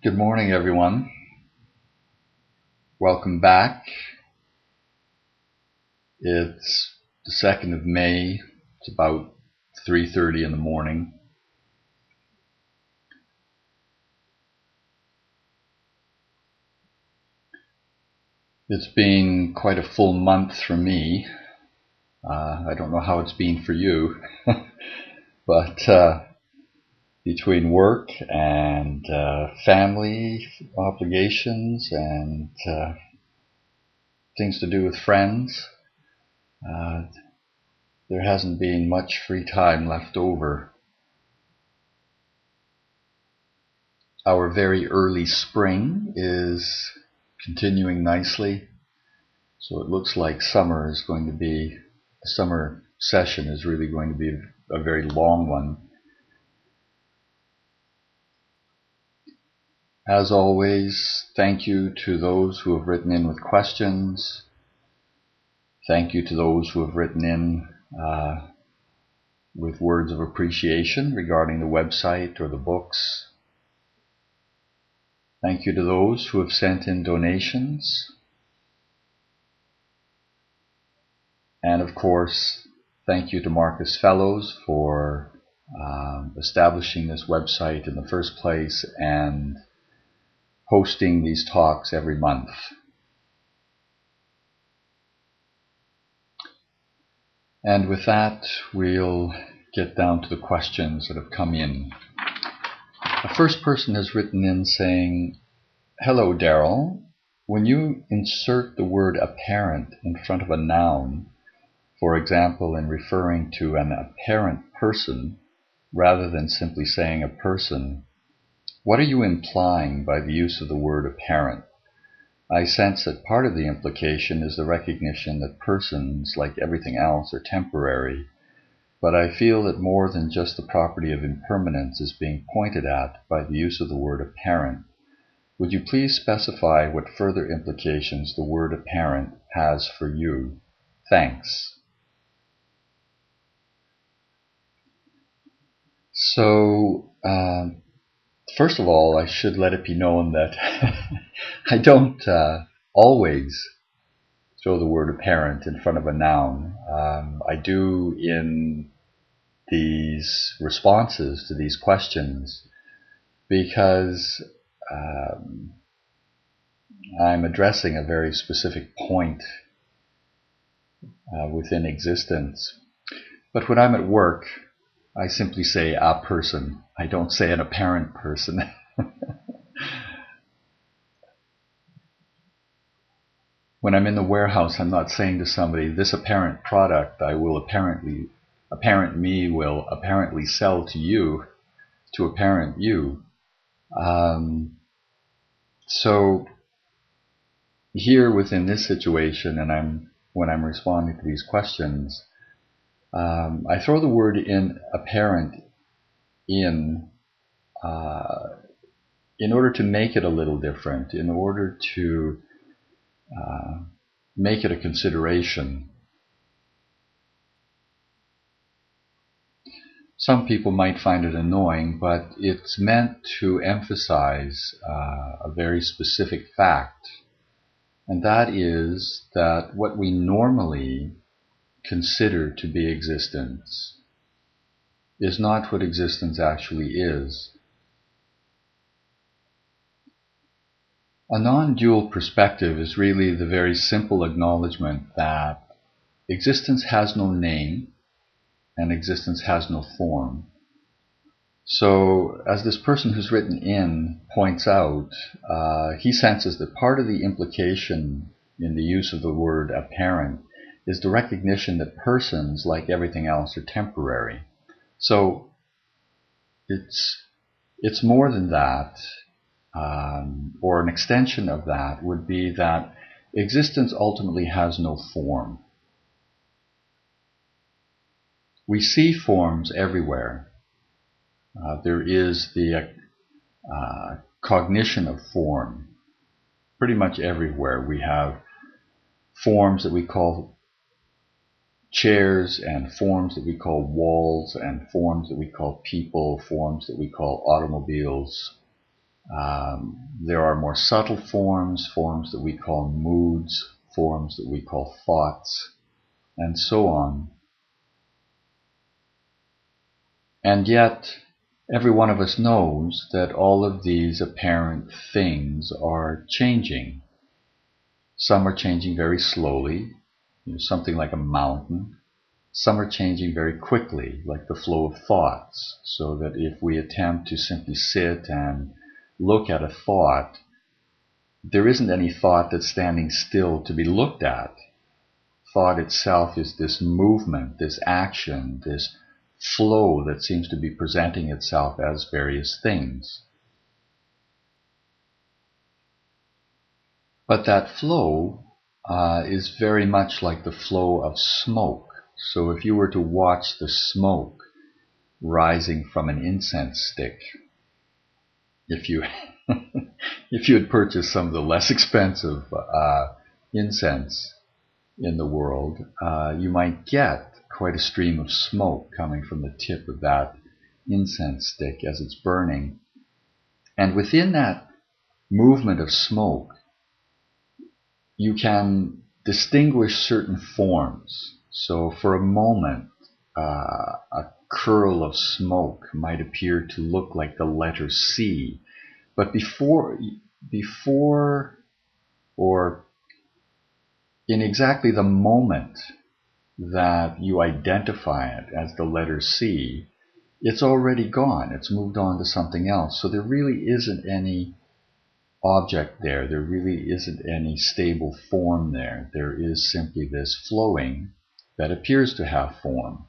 Good morning, everyone. Welcome back. It's the 2nd of May. It's about 3:30 in the morning. It's been quite a full month for me. I don't know how it's been for you, but between work and family obligations and things to do with friends, there hasn't been much free time left over. Our very early spring is continuing nicely, so it looks like the summer session is really going to be a very long one. As always, thank you to those who have written in with questions. Thank you to those who have written in with words of appreciation regarding the website or the books. Thank you to those who have sent in donations. And of course, thank you to Marcus Fellows for establishing this website in the first place and hosting these talks every month. And with that, we'll get down to the questions that have come in. The first person has written in saying, "Hello, Daryl. When you insert the word apparent in front of a noun, for example, in referring to an apparent person, rather than simply saying a person, what are you implying by the use of the word apparent? I sense that part of the implication is the recognition that persons, like everything else, are temporary, but I feel that more than just the property of impermanence is being pointed at by the use of the word apparent. Would you please specify what further implications the word apparent has for you? Thanks." So, first of all, I should let it be known that I don't always throw the word apparent in front of a noun. I do in these responses to these questions because I'm addressing a very specific point within existence. But when I'm at work, I simply say a person. I don't say an apparent person. When I'm in the warehouse, I'm not saying to somebody, this apparent product apparent me will apparently sell to you, to apparent you. So here within this situation, and when I'm responding to these questions, I throw the word in apparent in order to make it a little different, in order to make it a consideration. Some people might find it annoying, but it's meant to emphasize a very specific fact, and that is that what we normally consider to be existence is not what existence actually is. A non-dual perspective is really the very simple acknowledgement that existence has no name and existence has no form. So, as this person who's written in points out, he senses that part of the implication in the use of the word apparent is the recognition that persons, like everything else, are temporary. So, it's more than that. Or an extension of that would be that existence ultimately has no form. We see forms everywhere. There is the cognition of form pretty much everywhere. We have forms that we call chairs, and forms that we call walls, and forms that we call people, forms that we call automobiles. There are more subtle forms, forms that we call moods, forms that we call thoughts, and so on. And yet, every one of us knows that all of these apparent things are changing. Some are changing very slowly, something like a mountain. Some are changing very quickly, like the flow of thoughts, so that if we attempt to simply sit and look at a thought, there isn't any thought that's standing still to be looked at. Thought itself is this movement, this action, this flow that seems to be presenting itself as various things. But that flow is very much like the flow of smoke. So if you were to watch the smoke rising from an incense stick, if you if you had purchased some of the less expensive incense in the world, you might get quite a stream of smoke coming from the tip of that incense stick as it's burning. And within that movement of smoke, you can distinguish certain forms. So for a moment, a curl of smoke might appear to look like the letter C, but before or in exactly the moment that you identify it as the letter C, it's already gone. It's moved on to something else. So there really isn't any object there. There really isn't any stable form there. There is simply this flowing that appears to have form.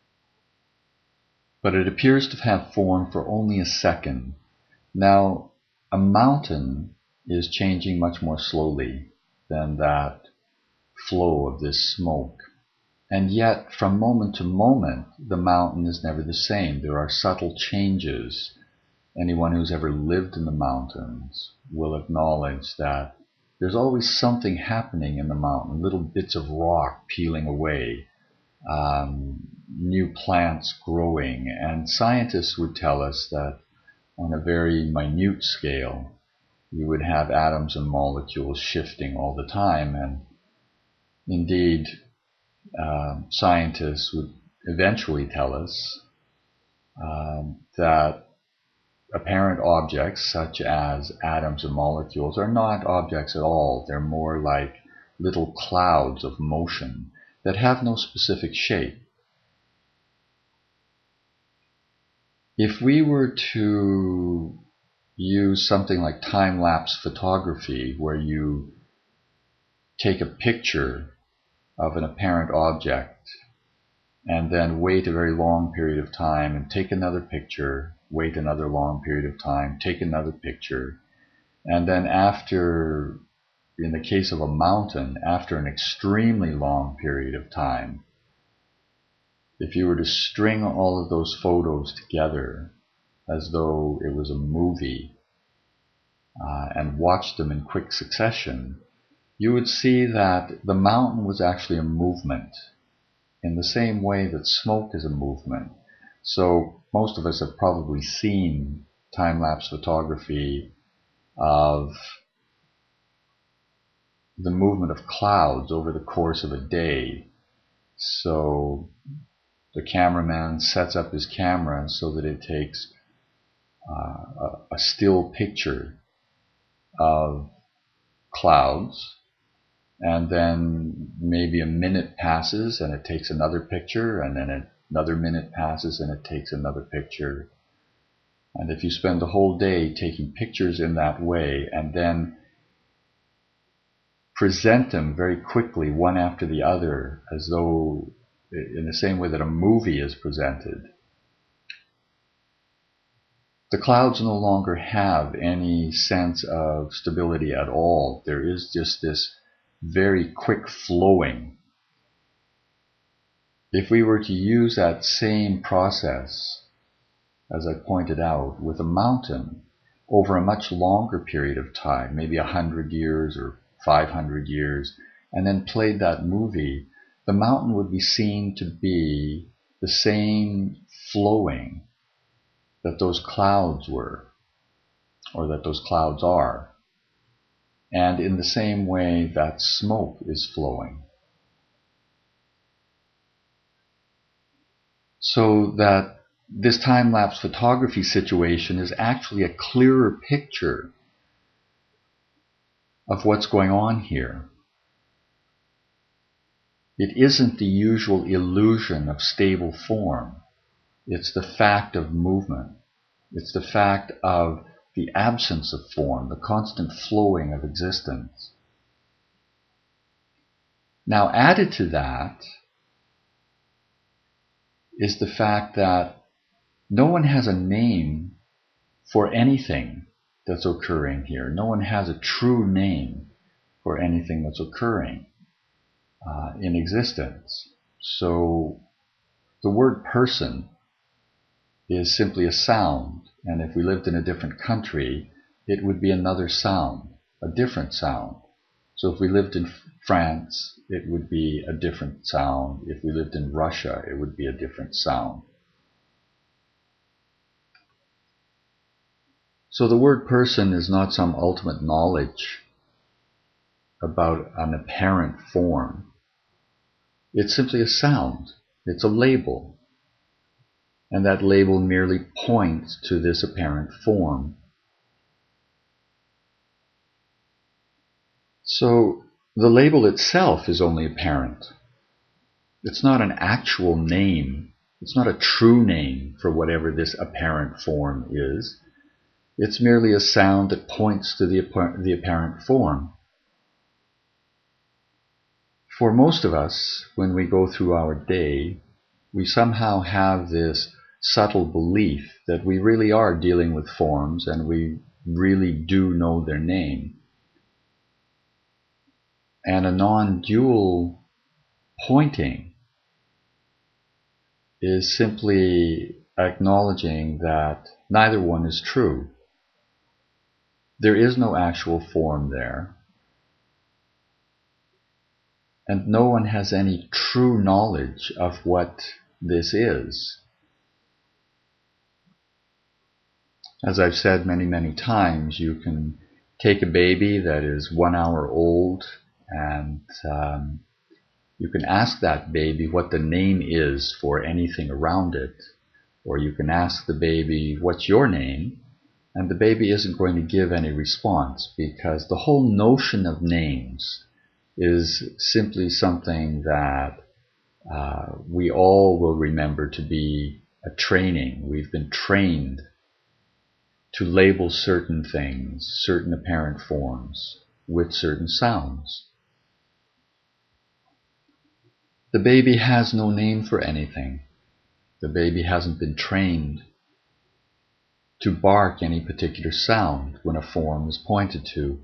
But it appears to have form for only a second. Now, a mountain is changing much more slowly than that flow of this smoke. And yet, from moment to moment, the mountain is never the same. There are subtle changes. Anyone who's ever lived in the mountains will acknowledge that there's always something happening in the mountain, little bits of rock peeling away, new plants growing. And scientists would tell us that on a very minute scale, you would have atoms and molecules shifting all the time. And indeed, scientists would eventually tell us that apparent objects such as atoms and molecules are not objects at all. They're more like little clouds of motion that have no specific shape. If we were to use something like time-lapse photography, where you take a picture of an apparent object and then wait a very long period of time and take another picture, wait another long period of time, take another picture, and then after, in the case of a mountain, after an extremely long period of time, if you were to string all of those photos together as though it was a movie and watch them in quick succession, you would see that the mountain was actually a movement in the same way that smoke is a movement. So most of us have probably seen time-lapse photography of the movement of clouds over the course of a day. So the cameraman sets up his camera so that it takes a still picture of clouds, and then maybe a minute passes and it takes another picture, and then another minute passes and it takes another picture. And if you spend the whole day taking pictures in that way and then present them very quickly one after the other, as though in the same way that a movie is presented, the clouds no longer have any sense of stability at all. There is just this very quick flowing. If we were to use that same process, as I pointed out, with a mountain over a much longer period of time, maybe 100 years or 500 years, and then played that movie, the mountain would be seen to be the same flowing that those clouds were. or that those clouds are. And in the same way that smoke is flowing. So that this time-lapse photography situation is actually a clearer picture of what's going on here. It isn't the usual illusion of stable form. It's the fact of movement. It's the fact of the absence of form, the constant flowing of existence. Now, added to that is the fact that no one has a name for anything that's occurring here. No one has a true name for anything that's occurring in existence. So the word person is simply a sound, and if we lived in a different country, it would be another sound, a different sound. So if we lived in France, it would be a different sound. If we lived in Russia, it would be a different sound. So the word person is not some ultimate knowledge about an apparent form. It's simply a sound. It's a label. And that label merely points to this apparent form. So the label itself is only apparent. It's not an actual name. It's not a true name for whatever this apparent form is. It's merely a sound that points to the apparent form. For most of us, when we go through our day, we somehow have this subtle belief that we really are dealing with forms and we really do know their name. And a non-dual pointing is simply acknowledging that neither one is true. There is no actual form there. And no one has any true knowledge of what this is. As I've said many, many times, you can take a baby that is 1 hour old and you can ask that baby what the name is for anything around it. Or you can ask the baby, what's your name? And the baby isn't going to give any response, because the whole notion of names is simply something that we all will remember to be a training. We've been trained to label certain things, certain apparent forms, with certain sounds. The baby has no name for anything. The baby hasn't been trained to bark any particular sound when a form is pointed to.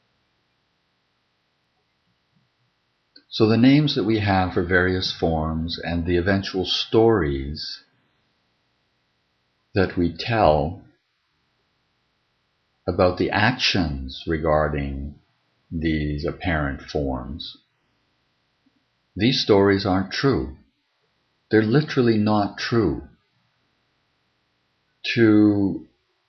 So the names that we have for various forms and the eventual stories that we tell about the actions regarding these apparent forms, these stories aren't true. They're literally not true. To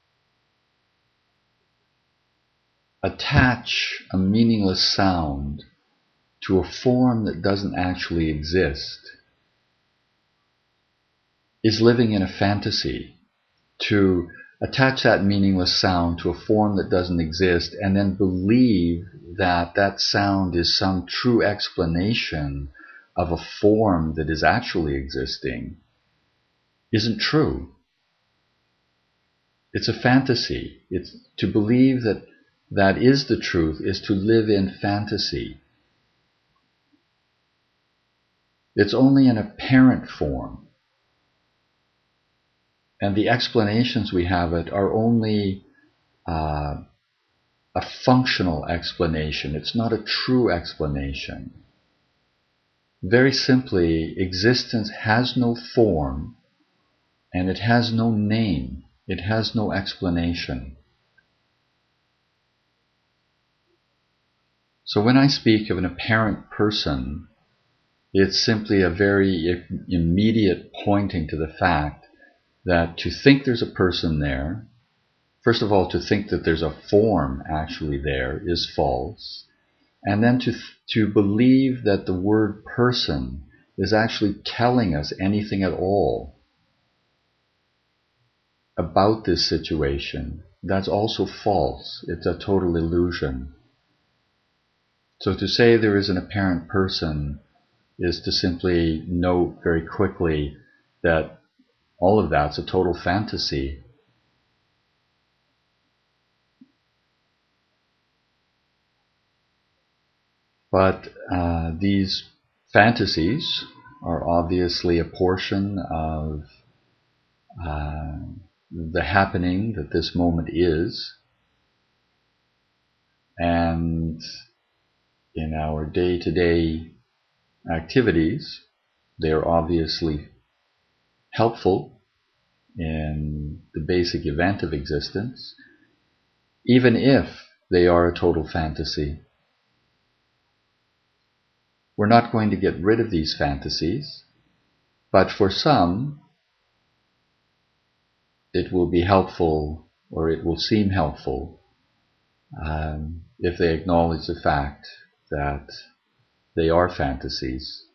attach a meaningless sound to a form that doesn't actually exist is living in a fantasy. To attach that meaningless sound to a form that doesn't exist and then believe that that sound is some true explanation of a form that is actually existing isn't true. It's a fantasy. It's to believe that that is the truth is to live in fantasy. It's only an apparent form. And the explanations we have it are only a functional explanation. It's not a true explanation. Very simply, existence has no form and it has no name. It has no explanation. So when I speak of an apparent person, it's simply a very immediate pointing to the fact that to think there's a person there First of all, to think that there's a form actually there is false. And then to believe that the word person is actually telling us anything at all about this situation, that's also false. It's a total illusion. So to say there is an apparent person is to simply note very quickly that all of that's a total fantasy. But these fantasies are obviously a portion of the happening that this moment is, and in our day-to-day activities, they are obviously helpful in the basic event of existence, even if they are a total fantasy. We're not going to get rid of these fantasies, but for some, it will be helpful, or it will seem helpful, if they acknowledge the fact that they are fantasies.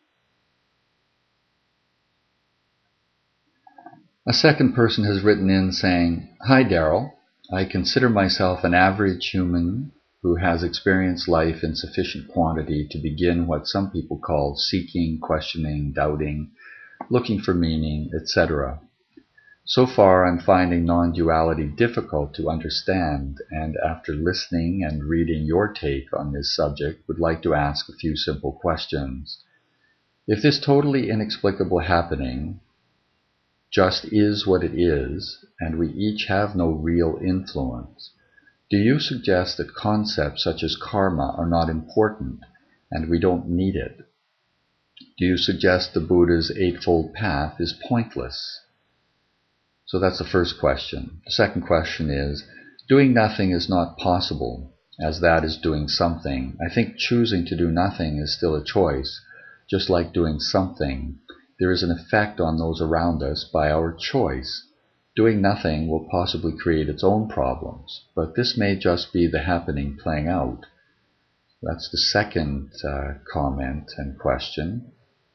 A second person has written in saying, "Hi Daryl, I consider myself an average human who has experienced life in sufficient quantity to begin what some people call seeking, questioning, doubting, looking for meaning, etc. So far, I'm finding non-duality difficult to understand, and after listening and reading your take on this subject, would like to ask a few simple questions. If this totally inexplicable happening just is what it is, and we each have no real influence, do you suggest that concepts such as karma are not important, and we don't need it? Do you suggest the Buddha's Eightfold Path is pointless?" So that's the first question. The second question is, doing nothing is not possible, as that is doing something. I think choosing to do nothing is still a choice, just like doing something. There is an effect on those around us by our choice. Doing nothing will possibly create its own problems, but this may just be the happening playing out. That's the second comment and question.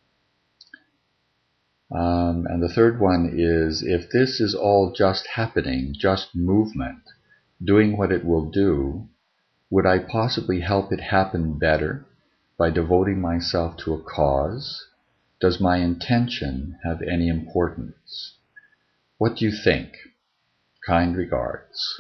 And the third one is, if this is all just happening, just movement, doing what it will do, would I possibly help it happen better by devoting myself to a cause? Does my intention have any importance? What do you think? Kind regards.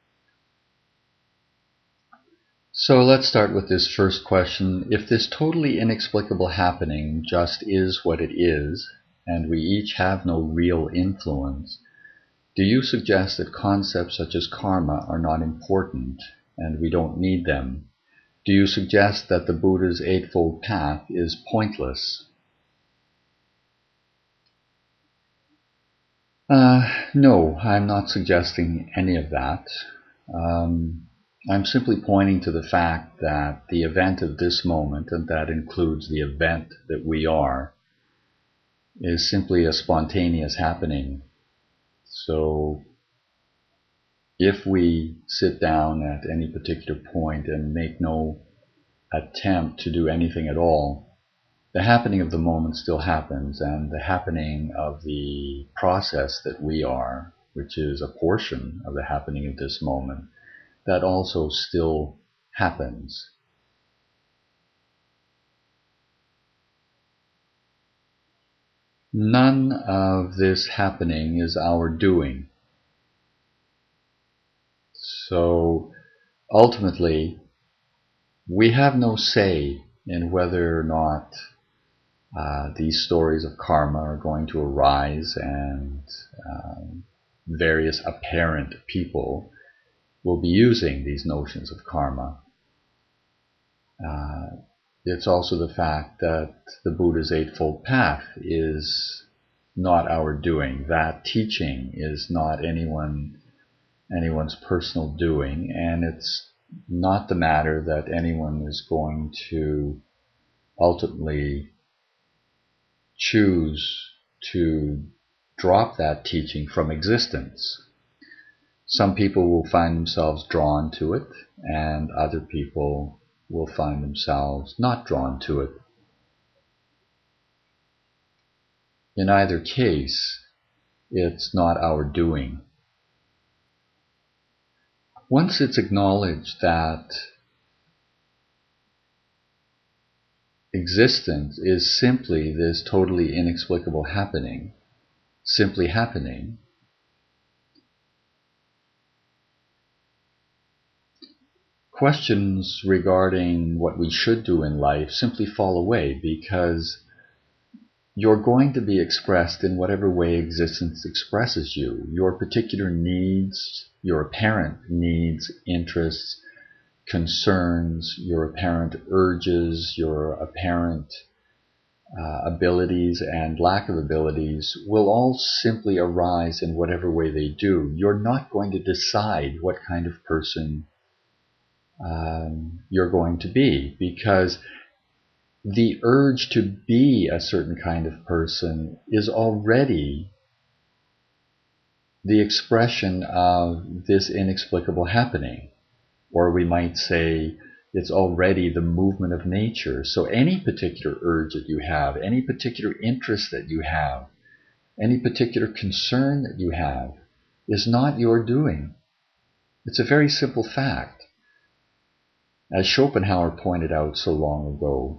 So let's start with this first question. If this totally inexplicable happening just is what it is, and we each have no real influence, do you suggest that concepts such as karma are not important and we don't need them? Do you suggest that the Buddha's Eightfold Path is pointless? No, I'm not suggesting any of that. I'm simply pointing to the fact that the event of this moment, and that includes the event that we are, is simply a spontaneous happening. So if we sit down at any particular point and make no attempt to do anything at all, the happening of the moment still happens, and the happening of the process that we are, which is a portion of the happening of this moment, that also still happens. None of this happening is our doing. So ultimately, we have no say in whether or not these stories of karma are going to arise, and various apparent people will be using these notions of karma. It's also the fact that the Buddha's Eightfold Path is not our doing. That teaching is not anyone's personal doing, and it's not the matter that anyone is going to ultimately choose to drop that teaching from existence. Some people will find themselves drawn to it, and other people will find themselves not drawn to it. In either case, it's not our doing. Once it's acknowledged that existence is simply this totally inexplicable happening, simply happening, questions regarding what we should do in life simply fall away, because you're going to be expressed in whatever way existence expresses you. Your particular needs, your apparent needs, interests, concerns, your apparent urges, your apparent abilities and lack of abilities will all simply arise in whatever way they do. You're not going to decide what kind of person you're going to be, because the urge to be a certain kind of person is already the expression of this inexplicable happening. Or we might say it's already the movement of nature. So any particular urge that you have, any particular interest that you have, any particular concern that you have is not your doing. It's a very simple fact. As Schopenhauer pointed out so long ago,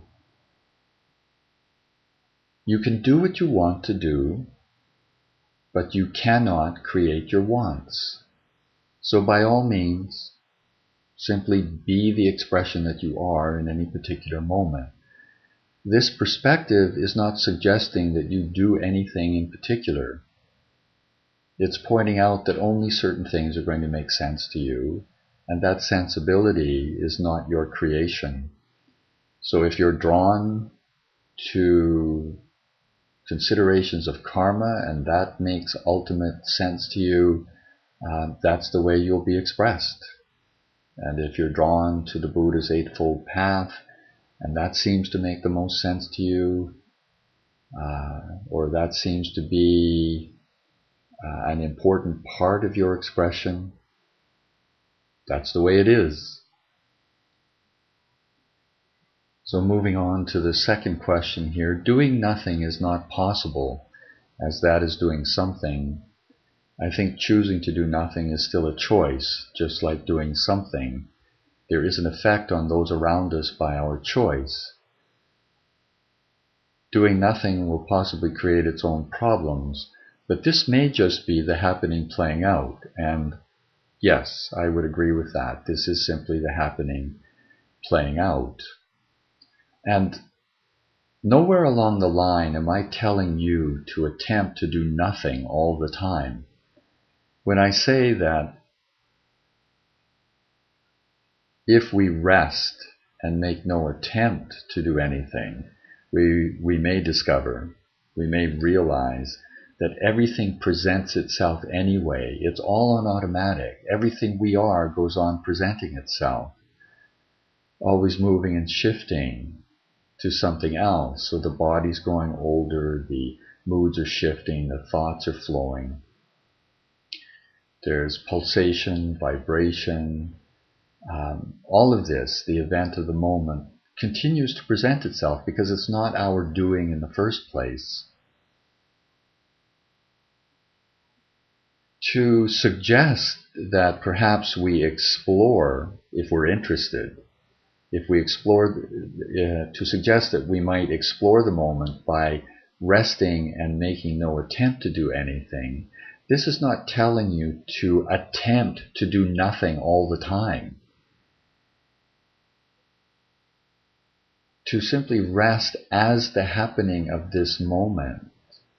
you can do what you want to do, but you cannot create your wants. So by all means, simply be the expression that you are in any particular moment. This perspective is not suggesting that you do anything in particular. It's pointing out that only certain things are going to make sense to you, and that sensibility is not your creation. So if you're drawn to considerations of karma and that makes ultimate sense to you, that's the way you'll be expressed. And if you're drawn to the Buddha's Eightfold Path and that seems to make the most sense to you, or that seems to be an important part of your expression, that's the way it is. So moving on to the second question here, doing nothing is not possible, as that is doing something. I think choosing to do nothing is still a choice, just like doing something. There is an effect on those around us by our choice. Doing nothing will possibly create its own problems, but this may just be the happening playing out, and yes, I would agree with that. This is simply the happening playing out. And nowhere along the line am I telling you to attempt to do nothing all the time. When I say that if we rest and make no attempt to do anything, we may discover, we may realize that everything presents itself anyway. It's all on automatic. Everything we are goes on presenting itself, always moving and shifting to something else. So the body's growing older, the moods are shifting, the thoughts are flowing. There's pulsation, vibration. All of this, the event of the moment, continues to present itself because it's not our doing in the first place. To suggest that perhaps we explore, if we're interested, if we explore, to suggest that we might explore the moment by resting and making no attempt to do anything, this is not telling you to attempt to do nothing all the time. To simply rest as the happening of this moment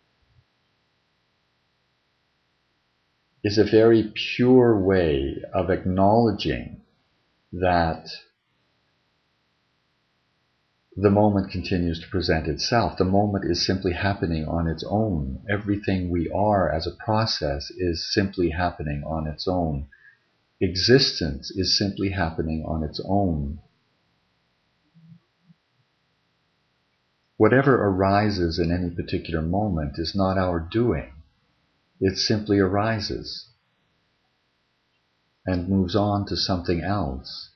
is a very pure way of acknowledging that the moment continues to present itself. The moment is simply happening on its own. Everything we are as a process is simply happening on its own. Existence is simply happening on its own. Whatever arises in any particular moment is not our doing. It simply arises. and moves on to something else.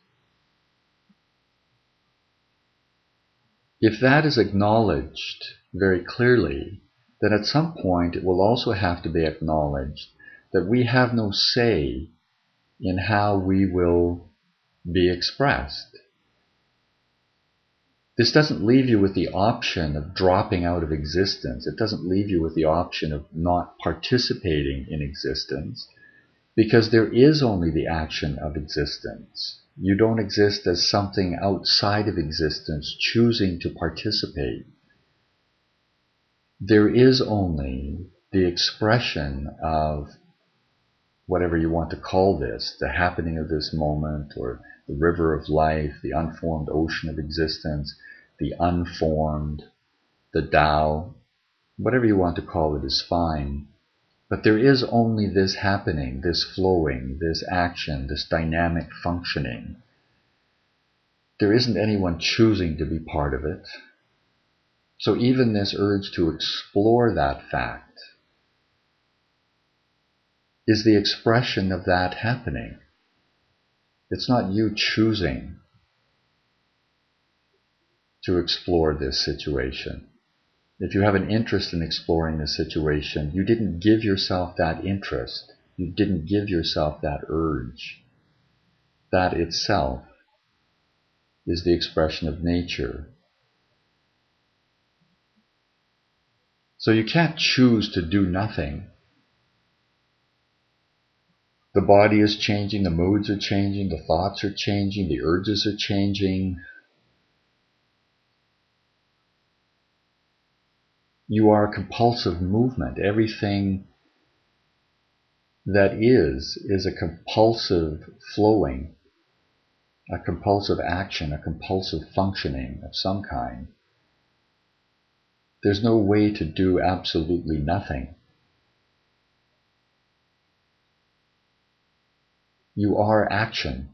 If that is acknowledged very clearly, then at some point it will also have to be acknowledged that we have no say in how we will be expressed. This doesn't leave you with the option of dropping out of existence. It doesn't leave you with the option of not participating in existence, because there is only the action of existence. You don't exist as something outside of existence choosing to participate. There is only the expression of whatever you want to call this, the happening of this moment, or the river of life, the unformed ocean of existence, the unformed, the Tao, whatever you want to call it is fine. But there is only this happening, this flowing, this action, this dynamic functioning. There isn't anyone choosing to be part of it. So even this urge to explore that fact is the expression of that happening. It's not you choosing to explore this situation. If you have an interest in exploring this situation, you didn't give yourself that interest. You didn't give yourself that urge. That itself is the expression of nature. So you can't choose to do nothing. The body is changing, the moods are changing, the thoughts are changing, the urges are changing. You are compulsive movement. Everything that is a compulsive flowing, a compulsive action, a compulsive functioning of some kind. There's no way to do absolutely nothing. You are action.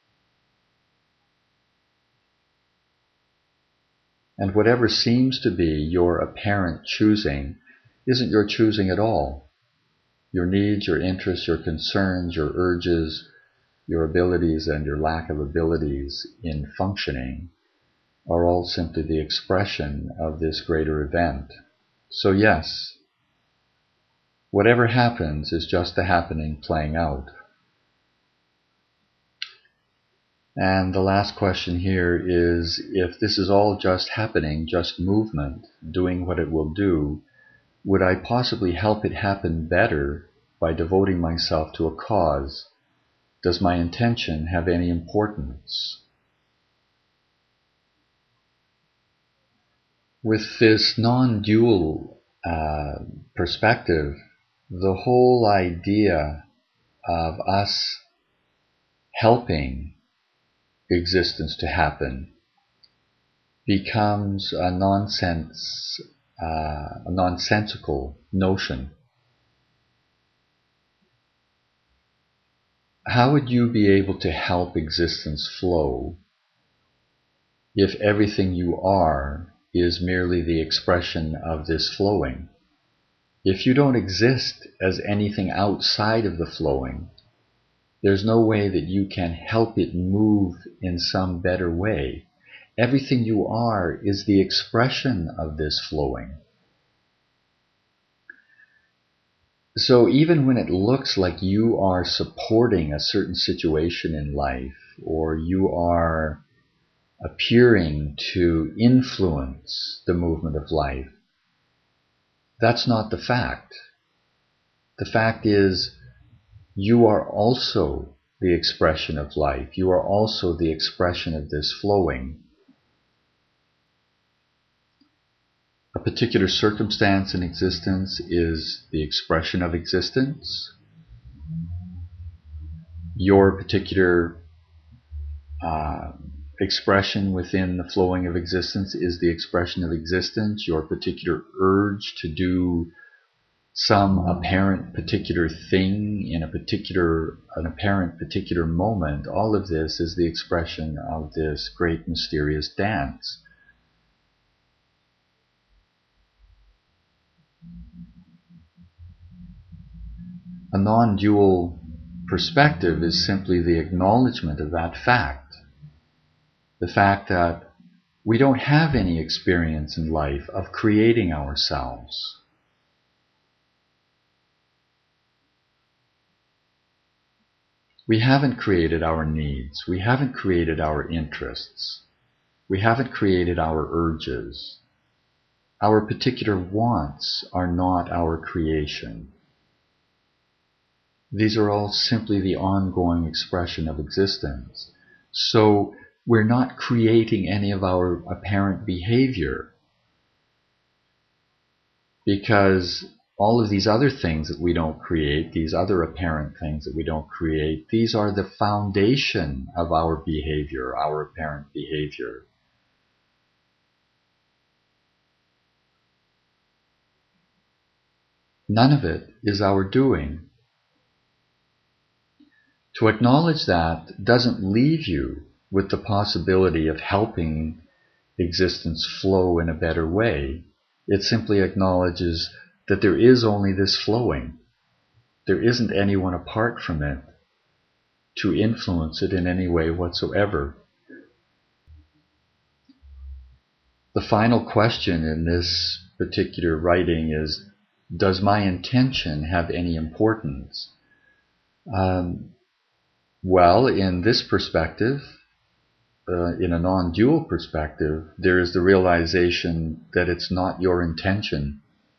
And whatever seems to be your apparent choosing isn't your choosing at all. Your needs, your interests, your concerns, your urges, your abilities and your lack of abilities in functioning are all simply the expression of this greater event. So yes, whatever happens is just the happening playing out. And the last question here is, if this is all just happening, just movement, doing what it will do, would I possibly help it happen better by devoting myself to a cause? Does my intention have any importance? With this non-dual perspective, the whole idea of us helping existence to happen becomes a nonsensical notion. How would you be able to help existence flow if everything you are is merely the expression of this flowing? If you don't exist as anything outside of the flowing, there's no way that you can help it move in some better way. Everything you are is the expression of this flowing. So even when it looks like you are supporting a certain situation in life, or you are appearing to influence the movement of life, that's not the fact. The fact is, you are also the expression of life. You are also the expression of this flowing. A particular circumstance in existence is the expression of existence. Your particular expression within the flowing of existence is the expression of existence. Your particular urge to do some apparent particular thing in an apparent particular moment, all of this is the expression of this great mysterious dance. A non-dual perspective is simply the acknowledgement of that fact. The fact that we don't have any experience in life of creating ourselves. We haven't created our needs. We haven't created our interests. We haven't created our urges. Our particular wants are not our creation. These are all simply the ongoing expression of existence. So we're not creating any of our apparent behavior, because all of these other things that we don't create, these other apparent things that we don't create, these are the foundation of our behavior, our apparent behavior. None of it is our doing. To acknowledge that doesn't leave you with the possibility of helping existence flow in a better way. It simply acknowledges that there is only this flowing. There isn't anyone apart from it to influence it in any way whatsoever. The final question in this particular writing is, does my intention have any importance? Well, in this perspective, in a non-dual perspective, there is the realization that it's not your intention.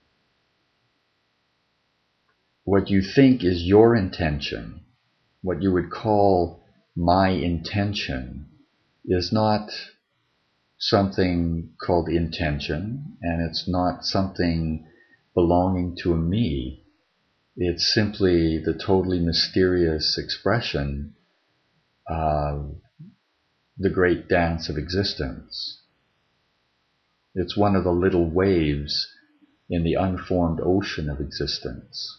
What you think is your intention, what you would call my intention, is not something called intention, and it's not something belonging to a me. It's simply the totally mysterious expression of the great dance of existence. It's one of the little waves in the unformed ocean of existence.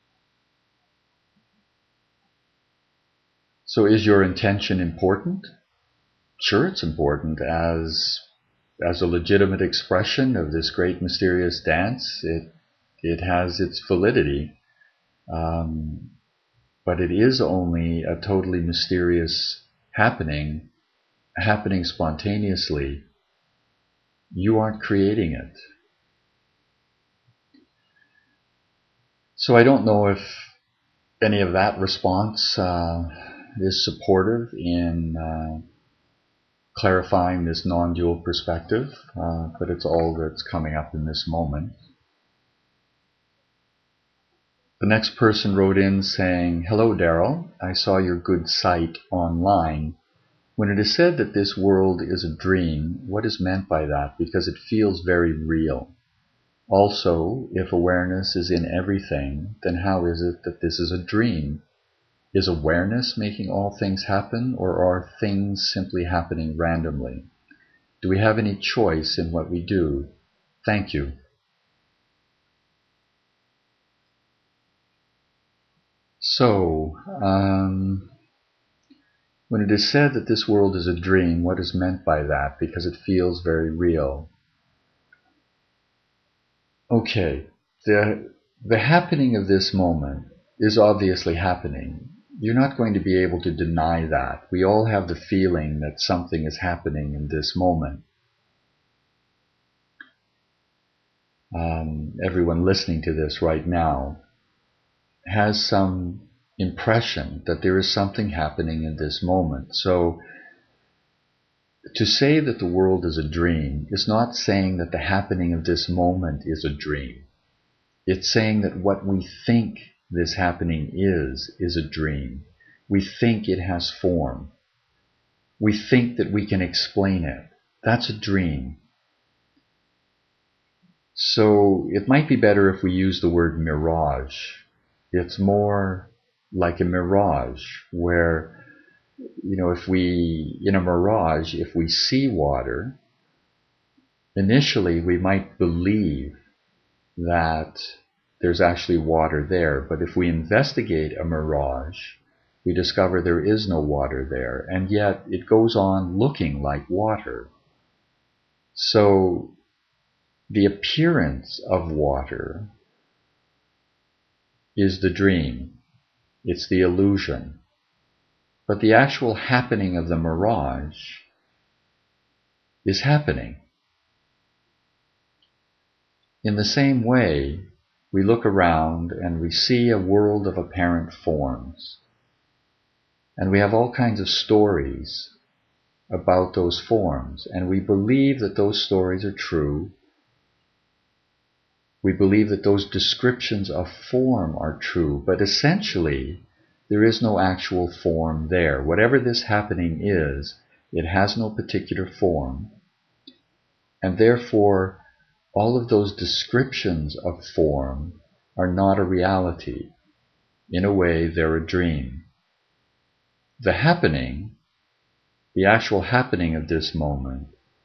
So is your intention important? Sure, it's important as a legitimate expression of this great mysterious dance. It has its validity, but it is only a totally mysterious happening spontaneously. You aren't creating it. So I don't know if any of that response is supportive in clarifying this non-dual perspective, but it's all that's coming up in this moment. The next person wrote in saying, "Hello, Daryl. I saw your good site online. When it is said that this world is a dream, what is meant by that? Because it feels very real. Also, if awareness is in everything, then how is it that this is a dream? Is awareness making all things happen, or are things simply happening randomly? Do we have any choice in what we do? Thank you." So, when it is said that this world is a dream, what is meant by that? Because it feels very real. Okay, the happening of this moment is obviously happening. You're not going to be able to deny that. We all have the feeling that something is happening in this moment. Everyone listening to this right now has some impression that there is something happening in this moment. So to say that the world is a dream is not saying that the happening of this moment is a dream. It's saying that what we think this happening is a dream. We think it has form. We think that we can explain it. That's a dream. So it might be better if we use the word mirage. It's more like a mirage where, in a mirage, if we see water, initially we might believe that there's actually water there. But if we investigate a mirage, we discover there is no water there, and yet it goes on looking like water. So the appearance of water is the dream. It's the illusion. But the actual happening of the mirage is happening. In the same way, we look around and we see a world of apparent forms. And we have all kinds of stories about those forms. And we believe that those stories are true. We believe that those descriptions of form are true. But essentially, there is no actual form there. Whatever this happening is, it has no particular form. And therefore, all of those descriptions of form are not a reality. In a way, they're a dream. The happening, the actual happening of this moment,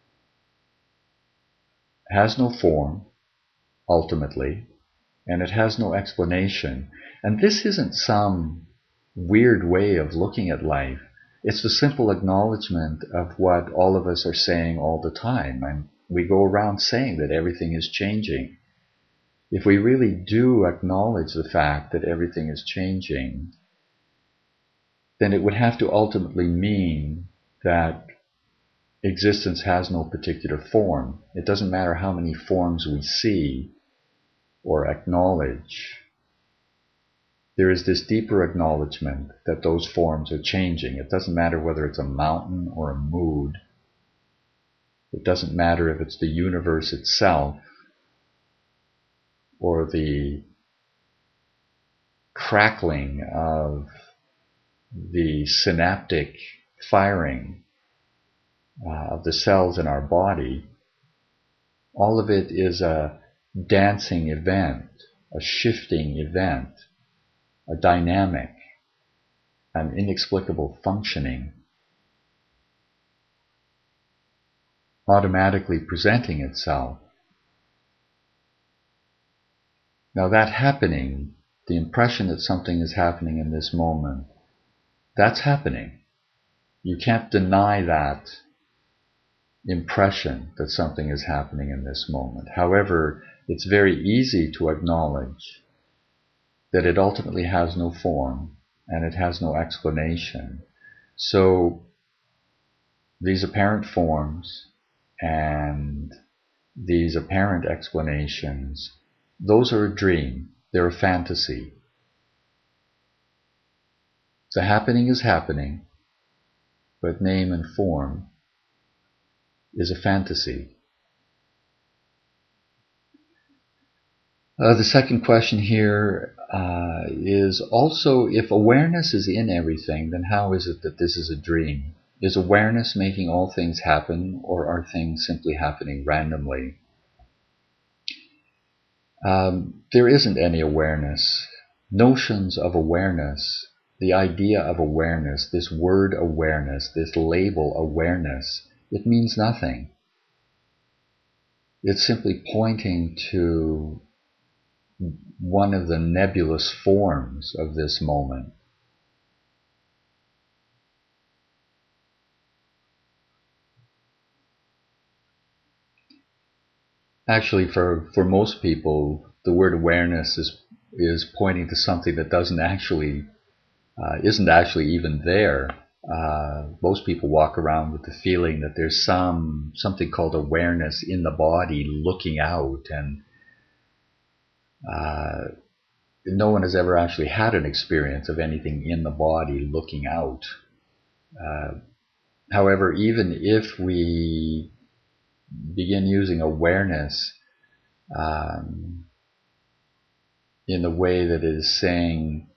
has no form, ultimately, and it has no explanation. And this isn't some weird way of looking at life. It's the simple acknowledgement of what all of us are saying all the time. And we go around saying that everything is changing. If we really do acknowledge the fact that everything is changing, then it would have to ultimately mean that existence has no particular form. It doesn't matter how many forms we see or acknowledge. There is this deeper acknowledgement that those forms are changing. It doesn't matter whether it's a mountain or a mood. It doesn't matter if it's the universe itself or the crackling of the synaptic firing of the cells in our body. All of it is a dancing event, a shifting event, a dynamic, an inexplicable functioning, automatically presenting itself. Now that happening, the impression that something is happening in this moment, that's happening. You can't deny that impression that something is happening in this moment. However, it's very easy to acknowledge that it ultimately has no form and it has no explanation. So these apparent forms and these apparent explanations, those are a dream. They're a fantasy. The happening is happening, but name and form is a fantasy. The second question here is also, if awareness is in everything, then how is it that this is a dream? Is awareness making all things happen, or are things simply happening randomly? There isn't any awareness. Notions of awareness, the idea of awareness, this word awareness, this label awareness, it means nothing. It's simply pointing to one of the nebulous forms of this moment. Actually, for most people, the word awareness is pointing to something that isn't actually even there. Most people walk around with the feeling that there's something called awareness in the body looking out, and no one has ever actually had an experience of anything in the body looking out. However, even if we begin using awareness in the way that is saying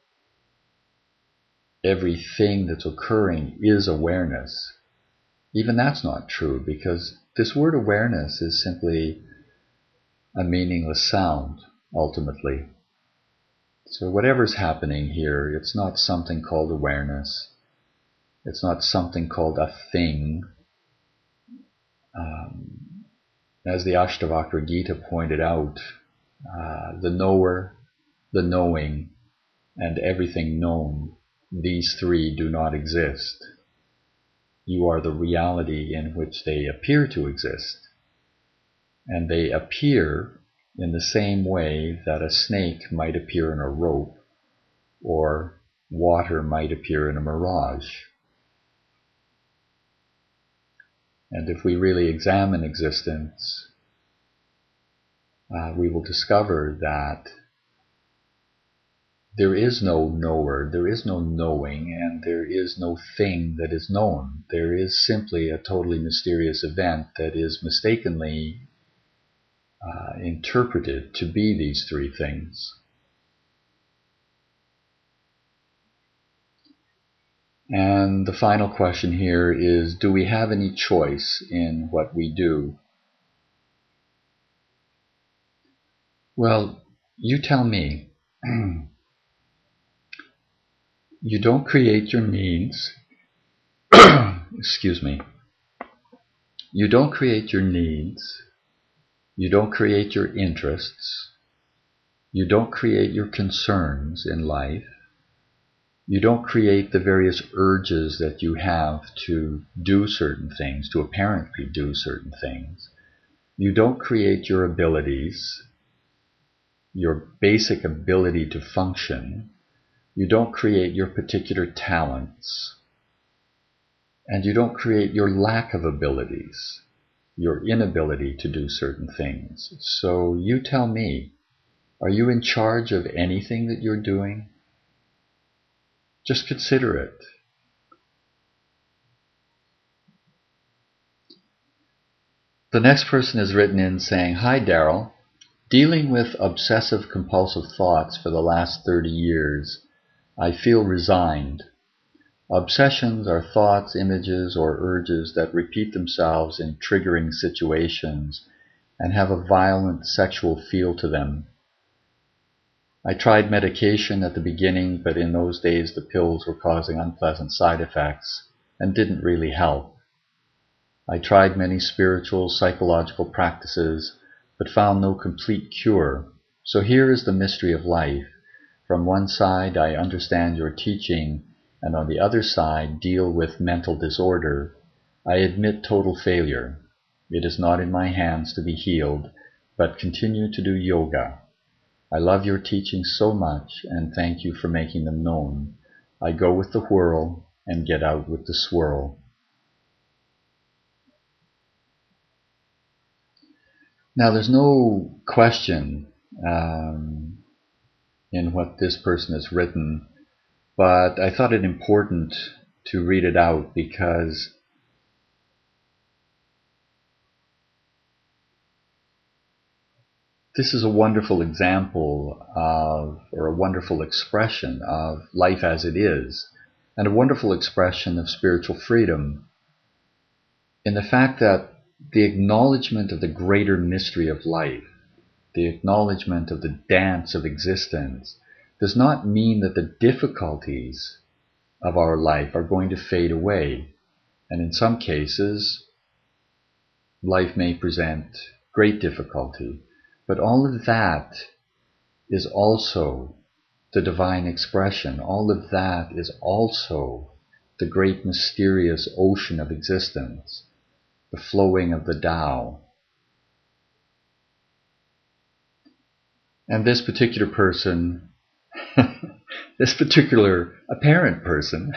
everything that's occurring is awareness, even that's not true, because this word awareness is simply a meaningless sound, ultimately. So whatever's happening here, it's not something called awareness. It's not something called a thing. As the Ashtavakra Gita pointed out, the knower, the knowing, and everything known, these three do not exist. You are the reality in which they appear to exist. And they appear in the same way that a snake might appear in a rope, or water might appear in a mirage. And if we really examine existence, we will discover that there is no knower, there is no knowing, and there is no thing that is known. There is simply a totally mysterious event that is mistakenly interpreted to be these three things. And the final question here is, do we have any choice in what we do? Well, you tell me. You don't create your needs. Excuse me. You don't create your needs. You don't create your interests. You don't create your concerns in life. You don't create the various urges that you have to do certain things, to apparently do certain things. You don't create your abilities, your basic ability to function. You don't create your particular talents. And you don't create your lack of abilities, your inability to do certain things. So you tell me, are you in charge of anything that you're doing? Just consider it. The next person has written in saying, "Hi Daryl, dealing with obsessive compulsive thoughts for the last 30 years, I feel resigned. Obsessions are thoughts, images, or urges that repeat themselves in triggering situations and have a violent sexual feel to them. I tried medication at the beginning, but in those days the pills were causing unpleasant side effects and didn't really help. I tried many spiritual, psychological practices, but found no complete cure. So here is the mystery of life. From one side, I understand your teaching, and on the other side, deal with mental disorder. I admit total failure. It is not in my hands to be healed, but continue to do yoga. I love your teachings so much, and thank you for making them known. I go with the whirl and get out with the swirl." Now, there's no question in what this person has written, but I thought it important to read it out because this is a wonderful example of, or a wonderful expression of life as it is, and a wonderful expression of spiritual freedom in the fact that the acknowledgement of the greater mystery of life, the acknowledgement of the dance of existence, does not mean that the difficulties of our life are going to fade away. And in some cases, life may present great difficulty. But all of that is also the divine expression. All of that is also the great mysterious ocean of existence, the flowing of the Tao. And this particular person, this particular apparent person,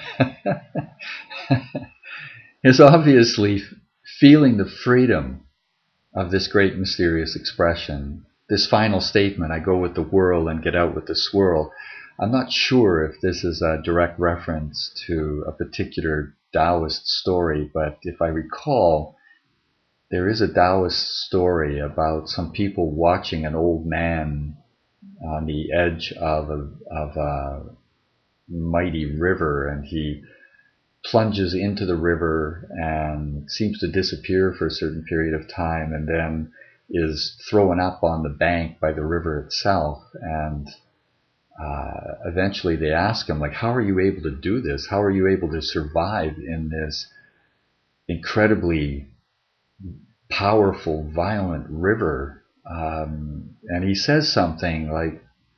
is obviously feeling the freedom of this great mysterious expression. This final statement, I go with the whirl and get out with the swirl, I'm not sure if this is a direct reference to a particular Taoist story, but if I recall, there is a Taoist story about some people watching an old man on the edge of a mighty river, and he plunges into the river and seems to disappear for a certain period of time, and then is thrown up on the bank by the river itself. And eventually they ask him, like, how are you able to do this? How are you able to survive in this incredibly powerful, violent river? And he says something like,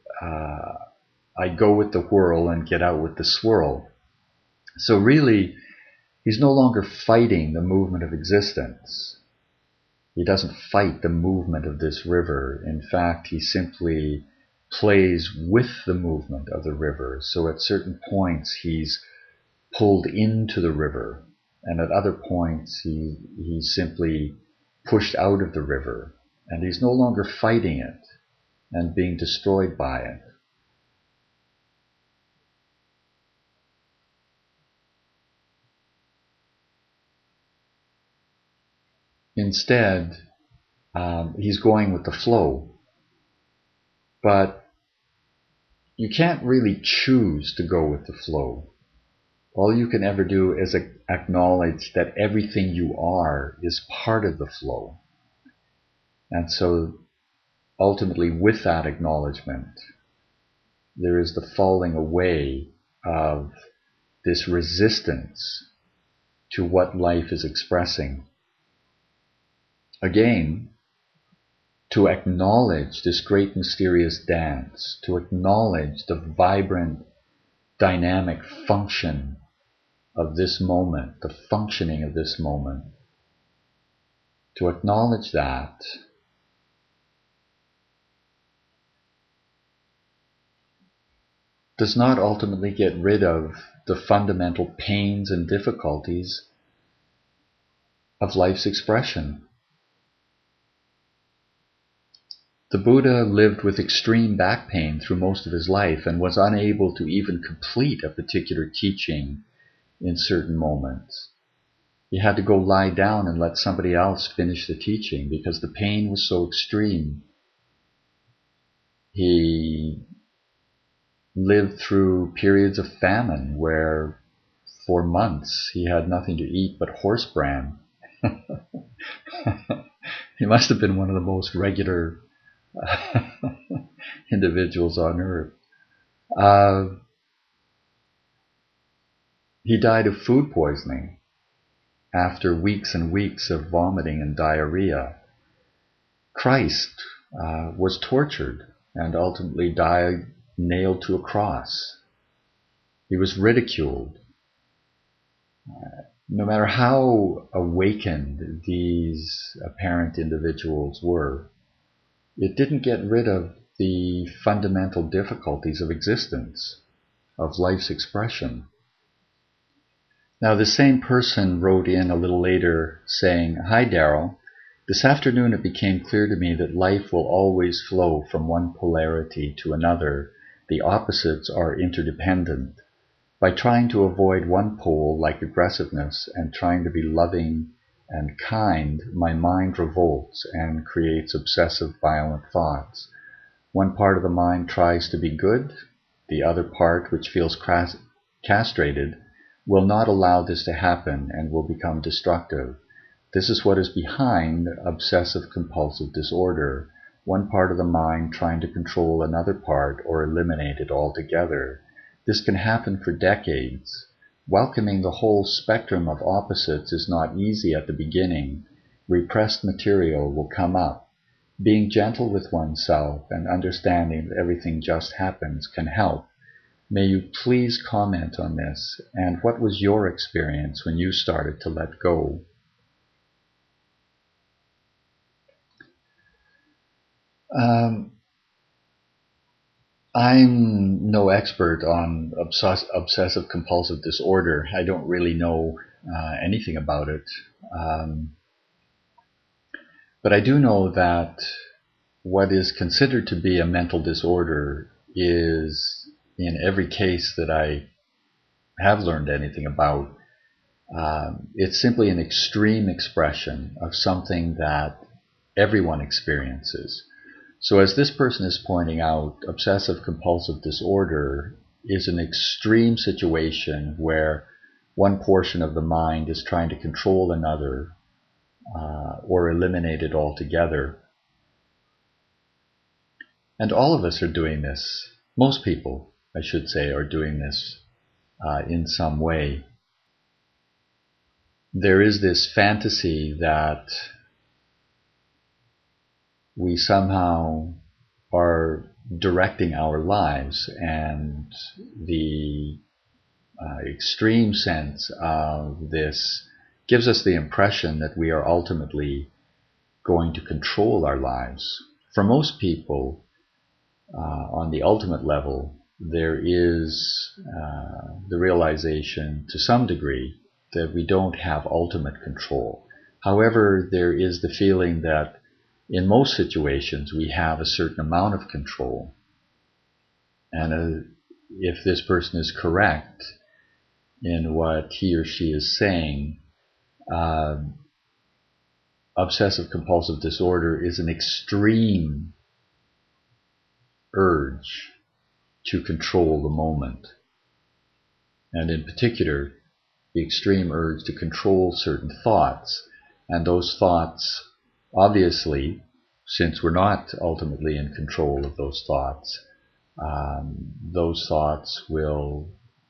I go with the whirl and get out with the swirl. So really, he's no longer fighting the movement of existence. He doesn't fight the movement of this river. In fact, he simply plays with the movement of the river. So at certain points he's pulled into the river, and at other points he's simply pushed out of the river, and he's no longer fighting it and being destroyed by it. Instead, he's going with the flow. But you can't really choose to go with the flow. All you can ever do is acknowledge that everything you are is part of the flow. And so ultimately, with that acknowledgement, there is the falling away of this resistance to what life is expressing. Again, to acknowledge this great mysterious dance, to acknowledge the vibrant, dynamic function of this moment, the functioning of this moment, to acknowledge that does not ultimately get rid of the fundamental pains and difficulties of life's expression. The Buddha lived with extreme back pain through most of his life and was unable to even complete a particular teaching in certain moments. He had to go lie down and let somebody else finish the teaching because the pain was so extreme. He lived through periods of famine where for months he had nothing to eat but horse bran. He must have been one of the most regular individuals on earth. He died of food poisoning after weeks and weeks of vomiting and diarrhea. Christ was tortured and ultimately died nailed to a cross. He was ridiculed. No matter how awakened these apparent individuals were, it didn't get rid of the fundamental difficulties of existence, of life's expression. Now, the same person wrote in a little later saying, "Hi, Daryl. This afternoon it became clear to me that life will always flow from one polarity to another. The opposites are interdependent. By trying to avoid one pole, like aggressiveness, and trying to be loving and kind, my mind revolts and creates obsessive, violent thoughts. One part of the mind tries to be good. The other part, which feels castrated, will not allow this to happen and will become destructive. This is what is behind obsessive-compulsive disorder. One part of the mind trying to control another part or eliminate it altogether. This can happen for decades. Welcoming the whole spectrum of opposites is not easy at the beginning. Repressed material will come up. Being gentle with oneself and understanding that everything just happens can help. May you please comment on this, and what was your experience when you started to let go?" I'm no expert on obsessive compulsive disorder. I don't really know anything about it. But I do know that what is considered to be a mental disorder is, in every case that I have learned anything about, it's simply an extreme expression of something that everyone experiences. So as this person is pointing out, obsessive-compulsive disorder is an extreme situation where one portion of the mind is trying to control another or eliminate it altogether. And all of us are doing this. Most people, I should say, are doing this in some way. There is this fantasy that we somehow are directing our lives, and the extreme sense of this gives us the impression that we are ultimately going to control our lives. For most people, on the ultimate level, there is the realization to some degree that we don't have ultimate control. However, there is the feeling that in most situations we have a certain amount of control. And if this person is correct in what he or she is saying, obsessive compulsive disorder is an extreme urge to control the moment. And in particular, the extreme urge to control certain thoughts. And those thoughts, obviously, since we're not ultimately in control of those thoughts will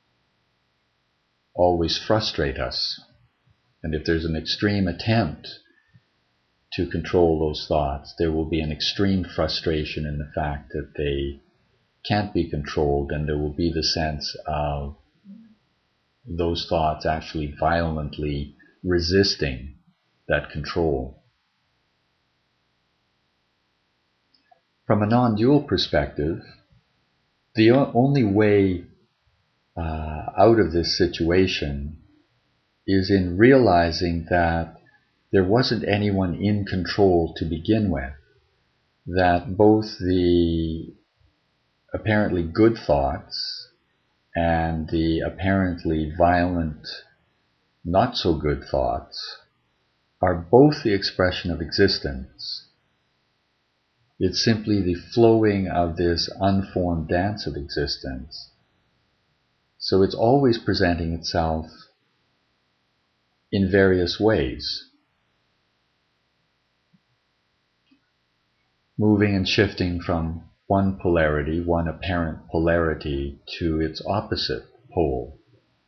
always frustrate us. And if there's an extreme attempt to control those thoughts, there will be an extreme frustration in the fact that they can't be controlled, and there will be the sense of those thoughts actually violently resisting that control. From a non-dual perspective, the only way out of this situation is in realizing that there wasn't anyone in control to begin with, that both the apparently good thoughts and the apparently violent, not so good thoughts are both the expression of existence. It's simply the flowing of this unformed dance of existence. So it's always presenting itself in various ways, moving and shifting from one polarity, one apparent polarity, to its opposite pole.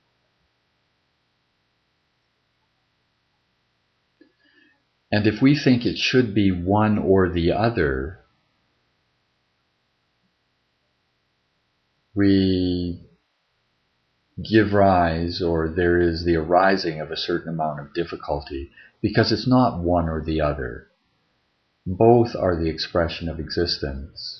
And if we think it should be one or the other, we give rise, or there is the arising of a certain amount of difficulty, because it's not one or the other. Both are the expression of existence.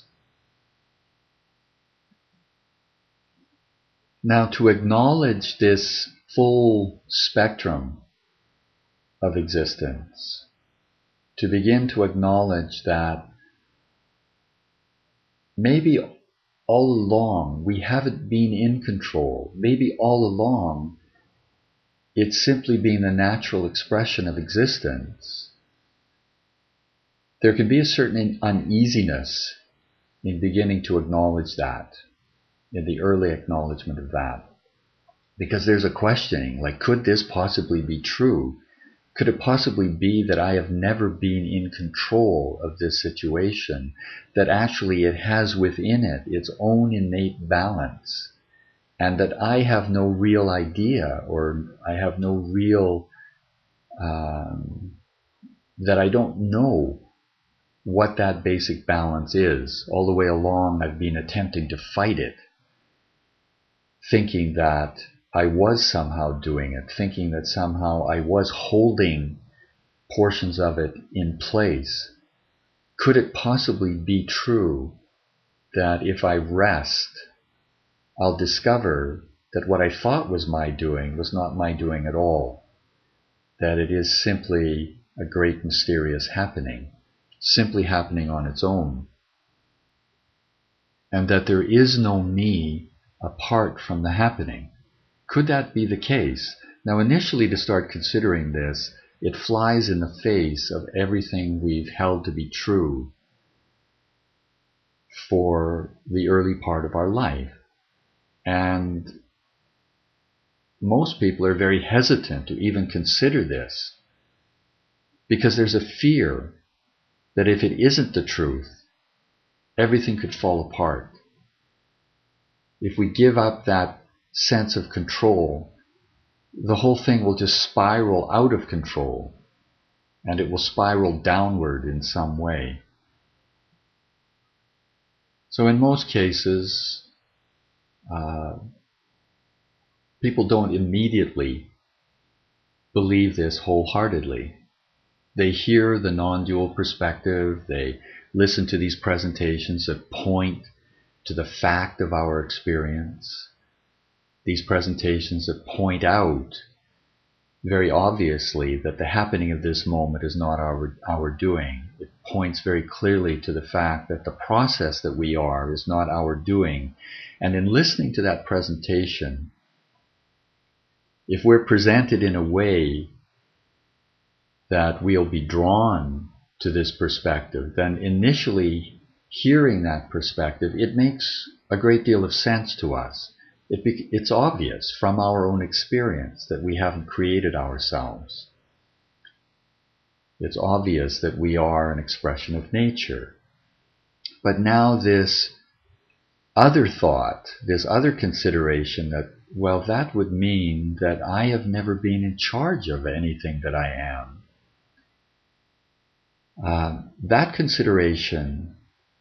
Now, to acknowledge this full spectrum of existence, to begin to acknowledge that maybe all along we haven't been in control, maybe all along it's simply been the natural expression of existence, there can be a certain uneasiness in beginning to acknowledge that, in the early acknowledgement of that. Because there's a questioning, like, could this possibly be true? Could it possibly be that I have never been in control of this situation, that actually it has within it its own innate balance, and that I have no real idea, or I have no real, that I don't know what that basic balance is. All the way along I've been attempting to fight it, thinking that I was somehow doing it, thinking that somehow I was holding portions of it in place. Could it possibly be true that if I rest, I'll discover that what I thought was my doing was not my doing at all, that it is simply a great mysterious happening, simply happening on its own, and that there is no me apart from the happening? Could that be the case? Now, initially, to start considering this, it flies in the face of everything we've held to be true for the early part of our life. And most people are very hesitant to even consider this, because there's a fear that if it isn't the truth, everything could fall apart. If we give up that sense of control, the whole thing will just spiral out of control, and it will spiral downward in some way. So in most cases, people don't immediately believe this wholeheartedly. They hear the non-dual perspective, they listen to these presentations that point to the fact of our experience. These presentations that point out very obviously that the happening of this moment is not our doing. It points very clearly to the fact that the process that we are is not our doing. And in listening to that presentation, if we're presented in a way that we'll be drawn to this perspective, then initially hearing that perspective, it makes a great deal of sense to us. It's obvious from our own experience that we haven't created ourselves. It's obvious that we are an expression of nature. But now this other thought, this other consideration that, well, that would mean that I have never been in charge of anything that I am. That consideration,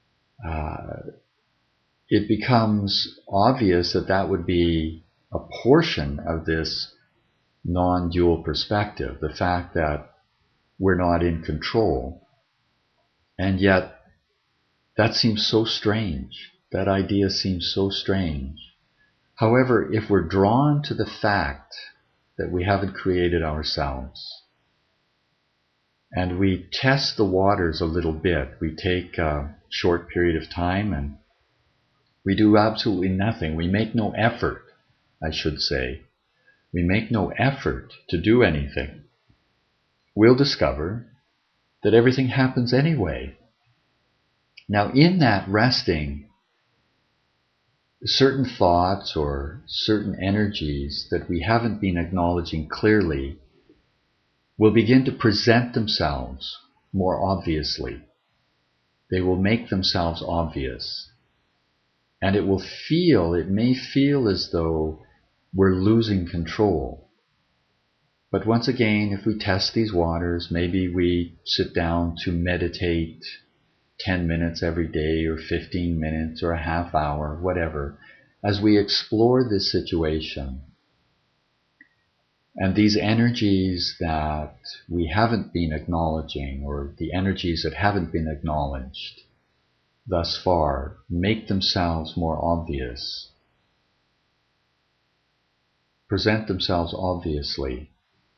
it becomes obvious that that would be a portion of this non-dual perspective, the fact that we're not in control. And yet, that seems so strange. That idea seems so strange. However, if we're drawn to the fact that we haven't created ourselves, and we test the waters a little bit, we take a short period of time and we do absolutely nothing. We make no effort, I should say. We make no effort to do anything. We'll discover that everything happens anyway. Now, in that resting, certain thoughts or certain energies that we haven't been acknowledging clearly will begin to present themselves more obviously. They will make themselves obvious. And it may feel as though we're losing control. But once again, if we test these waters, maybe we sit down to meditate 10 minutes every day or 15 minutes or a half hour, whatever, as we explore this situation. And these energies that we haven't been acknowledging, or the energies that haven't been acknowledged thus far, make themselves more obvious, present themselves obviously.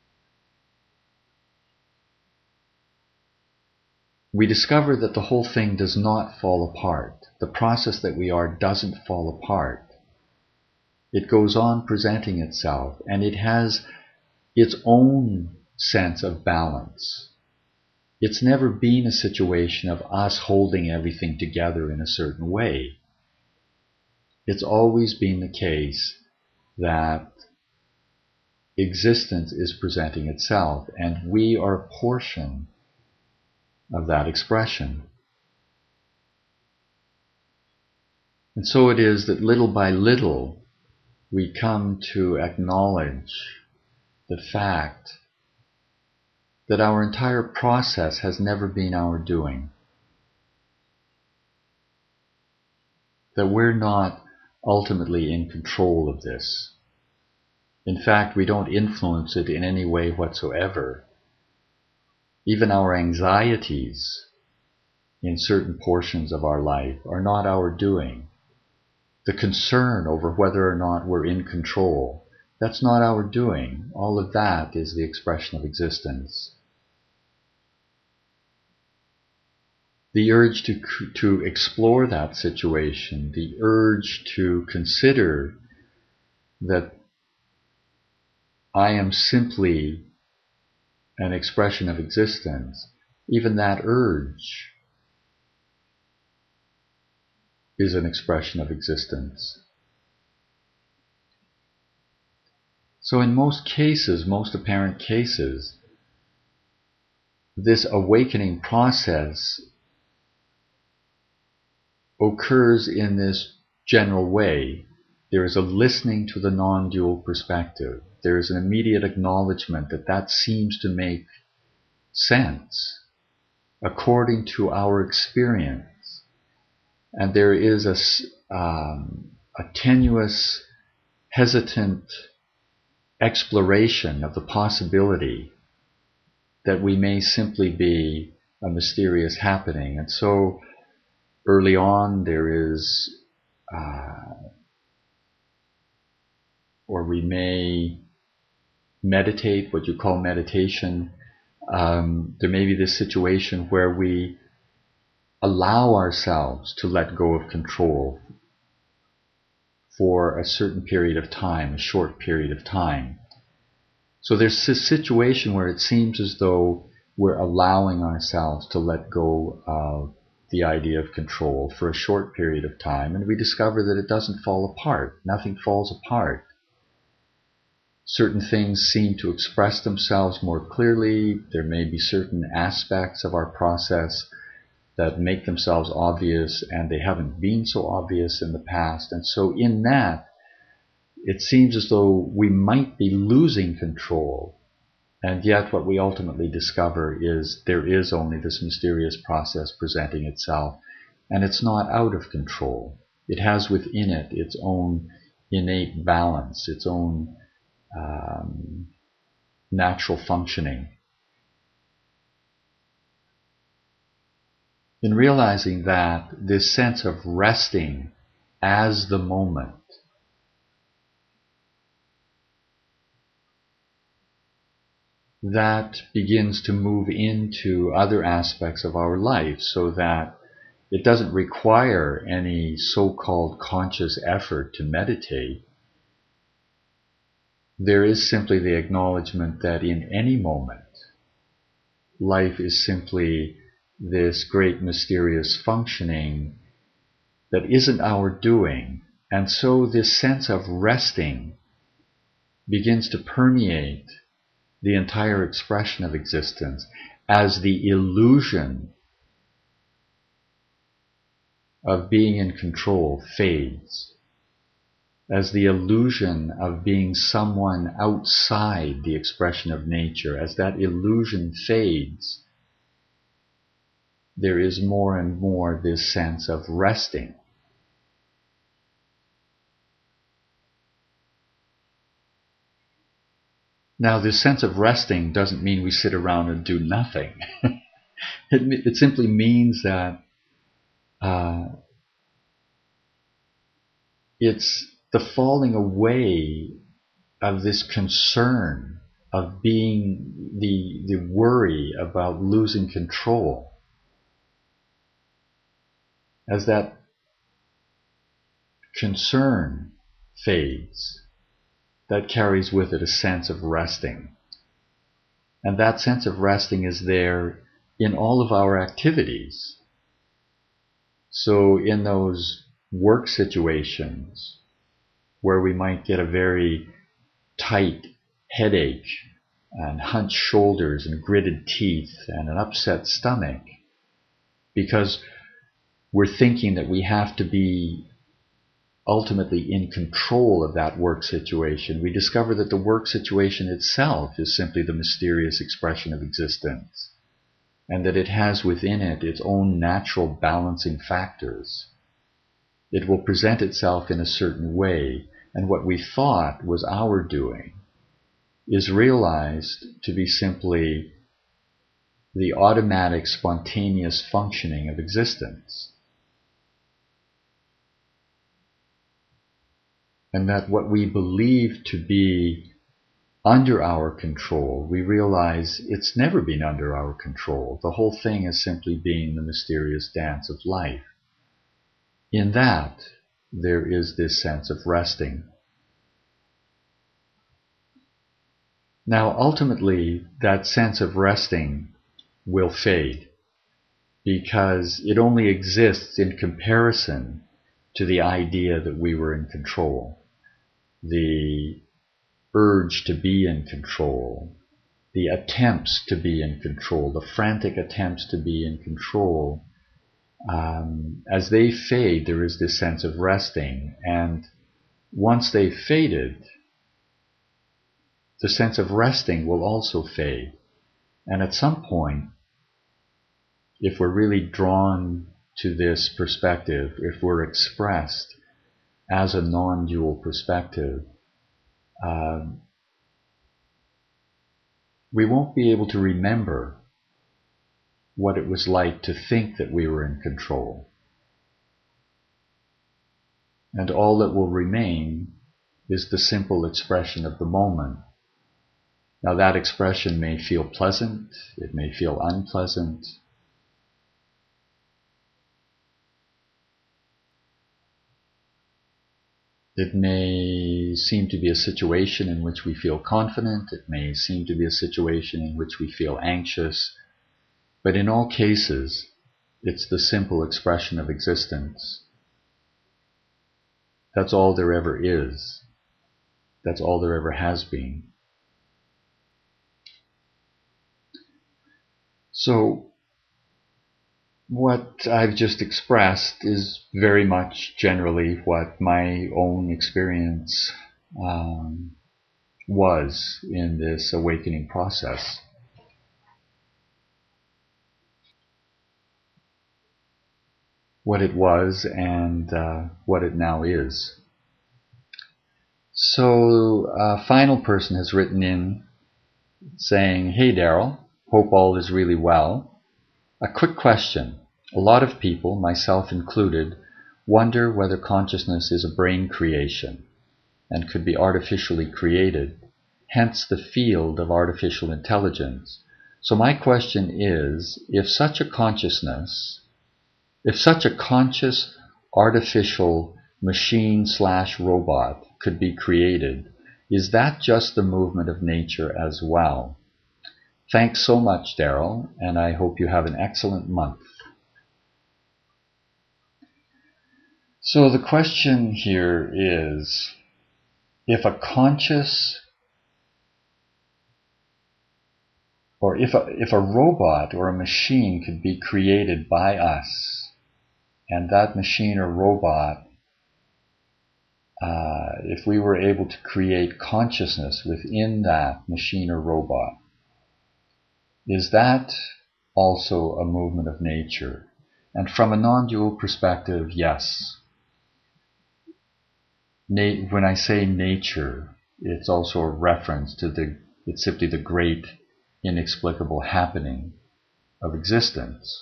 We discover that the whole thing does not fall apart. The process that we are doesn't fall apart. It goes on presenting itself, and it has its own sense of balance. It's never been a situation of us holding everything together in a certain way. It's always been the case that existence is presenting itself, and we are a portion of that expression. And so it is that little by little we come to acknowledge the fact that our entire process has never been our doing. That we're not ultimately in control of this. In fact, we don't influence it in any way whatsoever. Even our anxieties in certain portions of our life are not our doing. The concern over whether or not we're in control, that's not our doing. All of that is the expression of existence. The urge to explore that situation, the urge to consider that I am simply an expression of existence, even that urge is an expression of existence. So in most cases, most apparent cases, this awakening process occurs in this general way. There is a listening to the non-dual perspective. There is an immediate acknowledgement that that seems to make sense according to our experience. And there is a tenuous, hesitant exploration of the possibility that we may simply be a mysterious happening. And so early on there is or we may meditate, what you call meditation. There may be this situation where we allow ourselves to let go of control for a certain period of time, a short period of time. So there's this situation where it seems as though we're allowing ourselves to let go of the idea of control for a short period of time, and we discover that it doesn't fall apart. Nothing falls apart. Certain things seem to express themselves more clearly. There may be certain aspects of our process that make themselves obvious, and they haven't been so obvious in the past. And so in that, it seems as though we might be losing control. And yet what we ultimately discover is there is only this mysterious process presenting itself, and it's not out of control. It has within it its own innate balance, its own natural functioning. In realizing that, this sense of resting as the moment that begins to move into other aspects of our life, so that it doesn't require any so-called conscious effort to meditate. There is simply the acknowledgement that in any moment, life is simply this great mysterious functioning that isn't our doing. And so this sense of resting begins to permeate the entire expression of existence as the illusion of being in control fades, as the illusion of being someone outside the expression of nature, as that illusion fades, there is more and more this sense of resting. Now, this sense of resting doesn't mean we sit around and do nothing. It simply means that it's the falling away of this concern of being the worry about losing control. As that concern fades, that carries with it a sense of resting. And that sense of resting is there in all of our activities. So in those work situations where we might get a very tight headache and hunched shoulders and gritted teeth and an upset stomach, because we're thinking that we have to be ultimately in control of that work situation, we discover that the work situation itself is simply the mysterious expression of existence, and that it has within it its own natural balancing factors. It will present itself in a certain way, and what we thought was our doing is realized to be simply the automatic, spontaneous functioning of existence. And that what we believe to be under our control, we realize it's never been under our control. The whole thing has simply been the mysterious dance of life. In that, there is this sense of resting. Now, ultimately, that sense of resting will fade, because it only exists in comparison to the idea that we were in control. The urge to be in control, the attempts to be in control, the frantic attempts to be in control, as they fade, there is this sense of resting. And once they've faded, the sense of resting will also fade. And at some point, if we're really drawn to this perspective, if we're expressed as a non-dual perspective, we won't be able to remember what it was like to think that we were in control. and all that will remain is the simple expression of the moment. Now that expression may feel pleasant, it may feel unpleasant. It may seem to be a situation in which we feel confident, it may seem to be a situation in which we feel anxious, but in all cases, it's the simple expression of existence. That's all there ever is. That's all there ever has been. So, what I've just expressed is very much generally what my own experience was in this awakening process. What it was and what it now is. So a final person has written in saying, "Hey Daryl, hope all is really well. A quick question. A lot of people, myself included, wonder whether consciousness is a brain creation and could be artificially created, hence the field of artificial intelligence. So my question is, if such a conscious artificial machine/robot could be created, is that just the movement of nature as well? Thanks so much, Daryl, and I hope you have an excellent month." So the question here is, if a conscious, or if a robot or a machine could be created by us, and that machine or robot, if we were able to create consciousness within that machine or robot, is that also a movement of nature? And from a non-dual perspective, yes. When I say nature, it's also a reference to it's simply the great inexplicable happening of existence.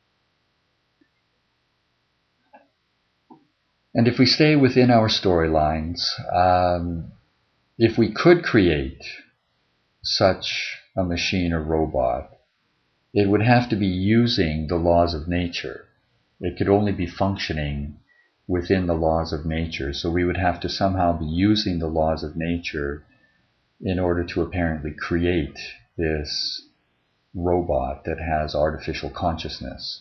And if we stay within our storylines, if we could create such a machine or robot, it would have to be using the laws of nature. It could only be functioning within the laws of nature. So we would have to somehow be using the laws of nature in order to apparently create this robot that has artificial consciousness,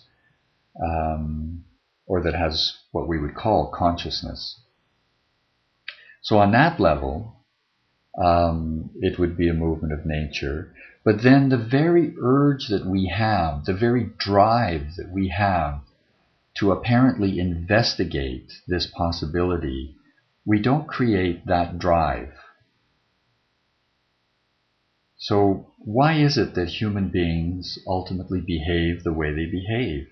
or that has what we would call consciousness. So on that level, it would be a movement of nature. But then the very urge that we have, the very drive that we have to apparently investigate this possibility, we don't create that drive. So why is it that human beings ultimately behave the way they behave?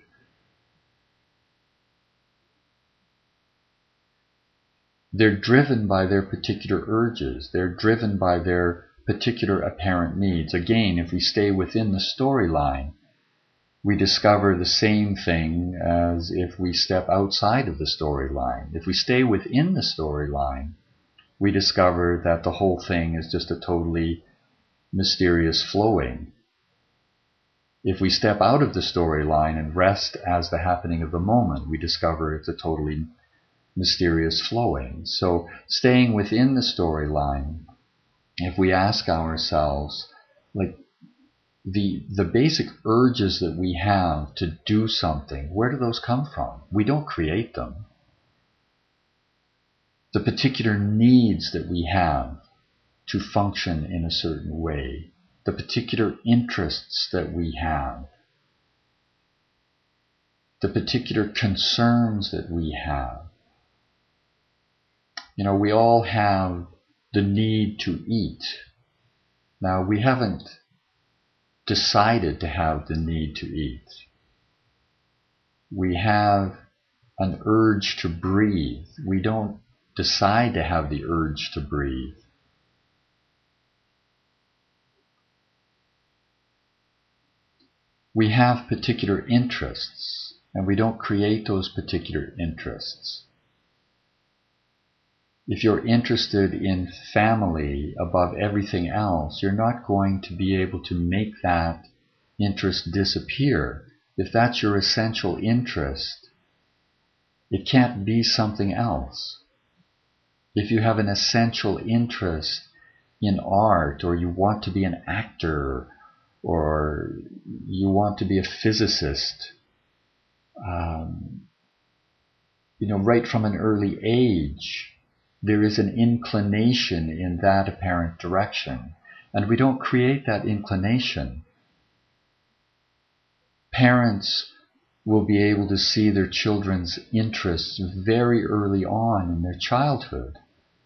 They're driven by their particular urges. They're driven by their particular apparent needs. Again, if we stay within the storyline, we discover the same thing as if we step outside of the storyline. If we stay within the storyline, we discover that the whole thing is just a totally mysterious flowing. If we step out of the storyline and rest as the happening of the moment, we discover it's a totally mysterious flowing. So staying within the storyline, if we ask ourselves, like, the basic urges that we have to do something, where do those come from? We don't create them. The particular needs that we have to function in a certain way, the particular interests that we have, the particular concerns that we have. You know, we all have the need to eat. Now, we haven't decided to have the need to eat. We have an urge to breathe. We don't decide to have the urge to breathe. We have particular interests, and we don't create those particular interests. if you're interested in family above everything else, you're not going to be able to make that interest disappear. If that's your essential interest, it can't be something else. If you have an essential interest in art, or you want to be an actor, or you want to be a physicist, right from an early age, there is an inclination in that apparent direction. And we don't create that inclination. Parents will be able to see their children's interests very early on in their childhood.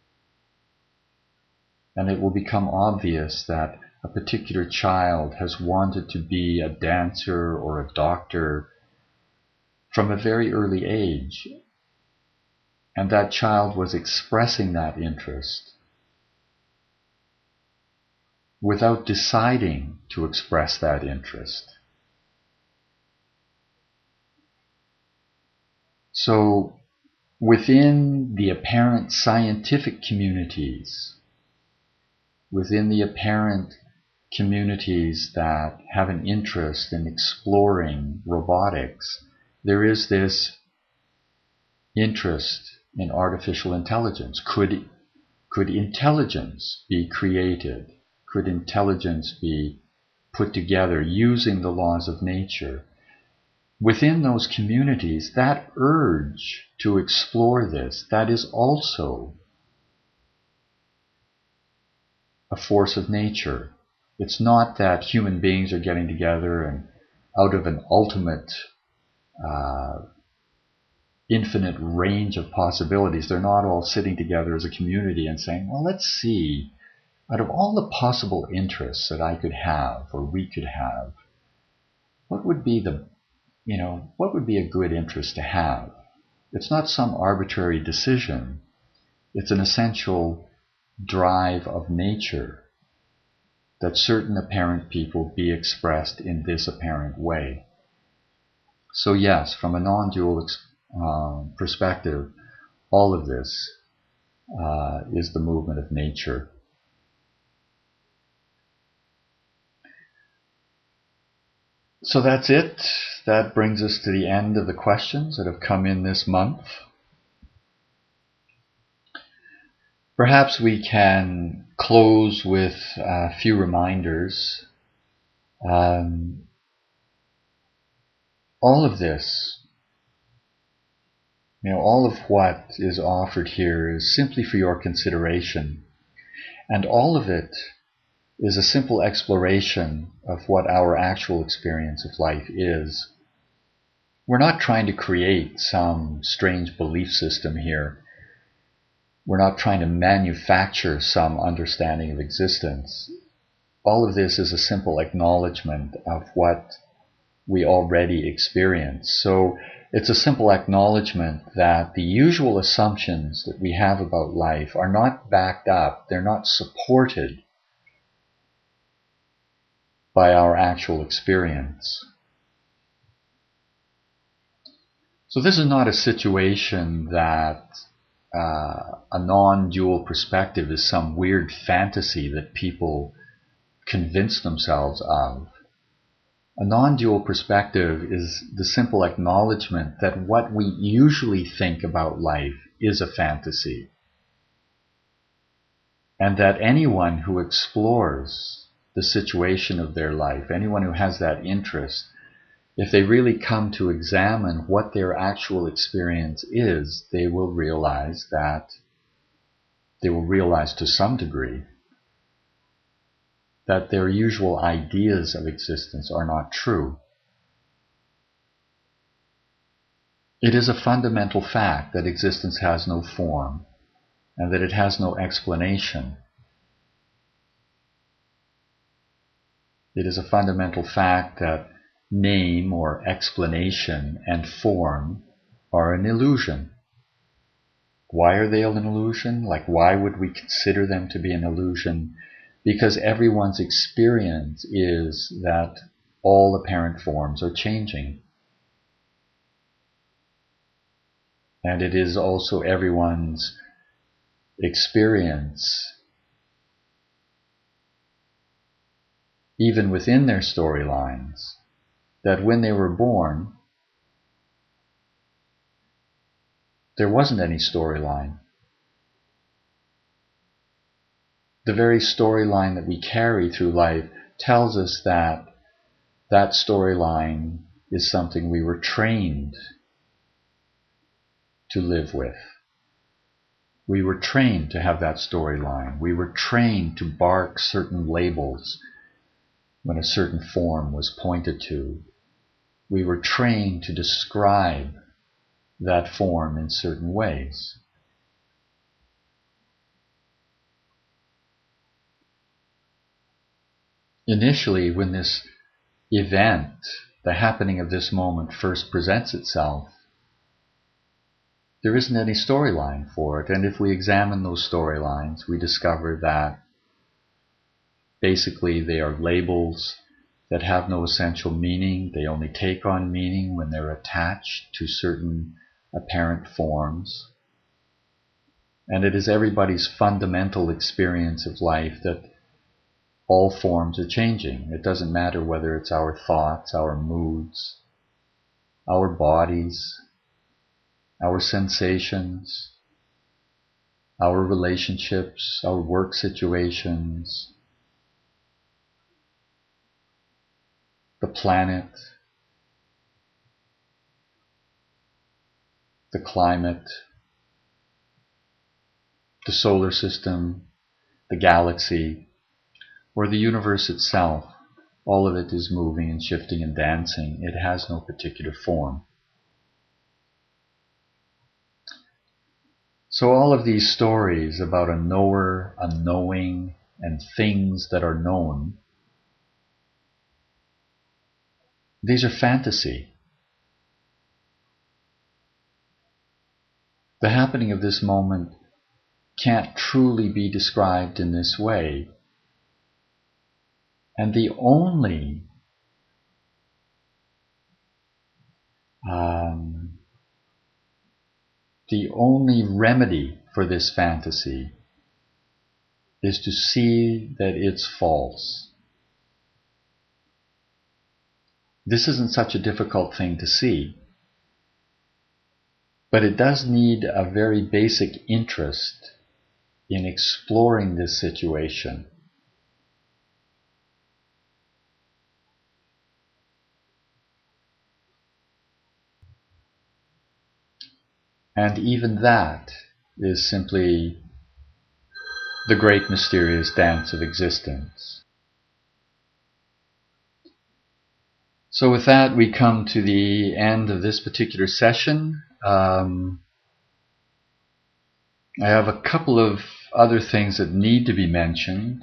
And it will become obvious that a particular child has wanted to be a dancer or a doctor from a very early age. And that child was expressing that interest without deciding to express that interest. So, within the apparent scientific communities, within the apparent communities that have an interest in exploring robotics, there is this interest in artificial intelligence. Could intelligence be created? Could intelligence be put together using the laws of nature? Within those communities, that urge to explore this, that is also a force of nature. It's not that human beings are getting together and out of an ultimate infinite range of possibilities, they're not all sitting together as a community and saying, well, let's see, out of all the possible interests that I could have or we could have, what would be a good interest to have? It's not some arbitrary decision. It's an essential drive of nature that certain apparent people be expressed in this apparent way. So yes, from a non-dual perspective, all of this is the movement of nature. So that's it. That brings us to the end of the questions that have come in this month. Perhaps we can close with a few reminders. All of this, all of what is offered here is simply for your consideration. And all of it is a simple exploration of what our actual experience of life is. We're not trying to create some strange belief system here. We're not trying to manufacture some understanding of existence. All of this is a simple acknowledgement of what we already experience. So it's a simple acknowledgement that the usual assumptions that we have about life are not backed up, they're not supported by our actual experience. So this is not a situation that a non-dual perspective is some weird fantasy that people convince themselves of. A non-dual perspective is the simple acknowledgement that what we usually think about life is a fantasy. And that anyone who explores the situation of their life, anyone who has that interest, if they really come to examine what their actual experience is, they will realize to some degree that their usual ideas of existence are not true. It is a fundamental fact that existence has no form and that it has no explanation. It is a fundamental fact that name or explanation and form are an illusion. Why are they an illusion? Why would we consider them to be an illusion? Because everyone's experience is that all apparent forms are changing. And it is also everyone's experience, even within their storylines, that when they were born, there wasn't any storyline. The very storyline that we carry through life tells us that that storyline is something we were trained to live with. We were trained to have that storyline. We were trained to bark certain labels when a certain form was pointed to. We were trained to describe that form in certain ways. Initially, when this event, the happening of this moment, first presents itself, there isn't any storyline for it. And if we examine those storylines, we discover that basically they are labels that have no essential meaning. They only take on meaning when they're attached to certain apparent forms. And it is everybody's fundamental experience of life that all forms are changing. It doesn't matter whether it's our thoughts, our moods, our bodies, our sensations, our relationships, our work situations, the planet, the climate, the solar system, the galaxy, or the universe itself. All of it is moving and shifting and dancing. It has no particular form. So all of these stories about a knower, a knowing, and things that are known, these are fantasy. The happening of this moment can't truly be described in this way. And the only remedy for this fantasy is to see that it's false. This isn't such a difficult thing to see, but it does need a very basic interest in exploring this situation. And even that is simply the great mysterious dance of existence. So with that, we come to the end of this particular session. I have a couple of other things that need to be mentioned.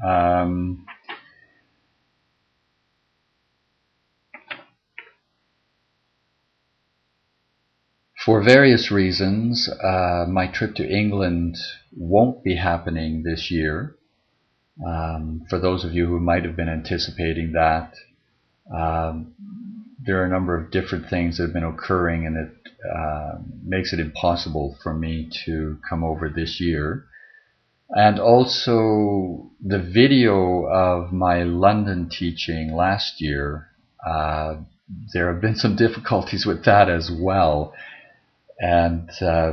For various reasons, my trip to England won't be happening this year. For those of you who might have been anticipating that, there are a number of different things that have been occurring, and it makes it impossible for me to come over this year. And also the video of my London teaching last year, there have been some difficulties with that as well. And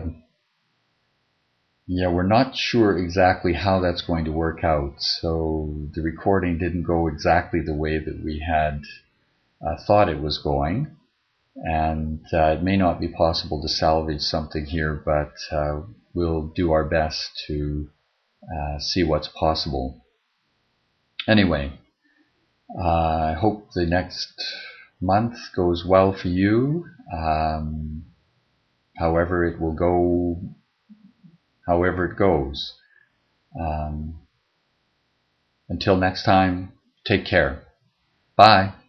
we're not sure exactly how that's going to work out. So the recording didn't go exactly the way that we had thought it was going. And it may not be possible to salvage something here, but we'll do our best to see what's possible. Anyway, I hope the next month goes well for you. However it will go, however it goes. Until next time, take care. Bye.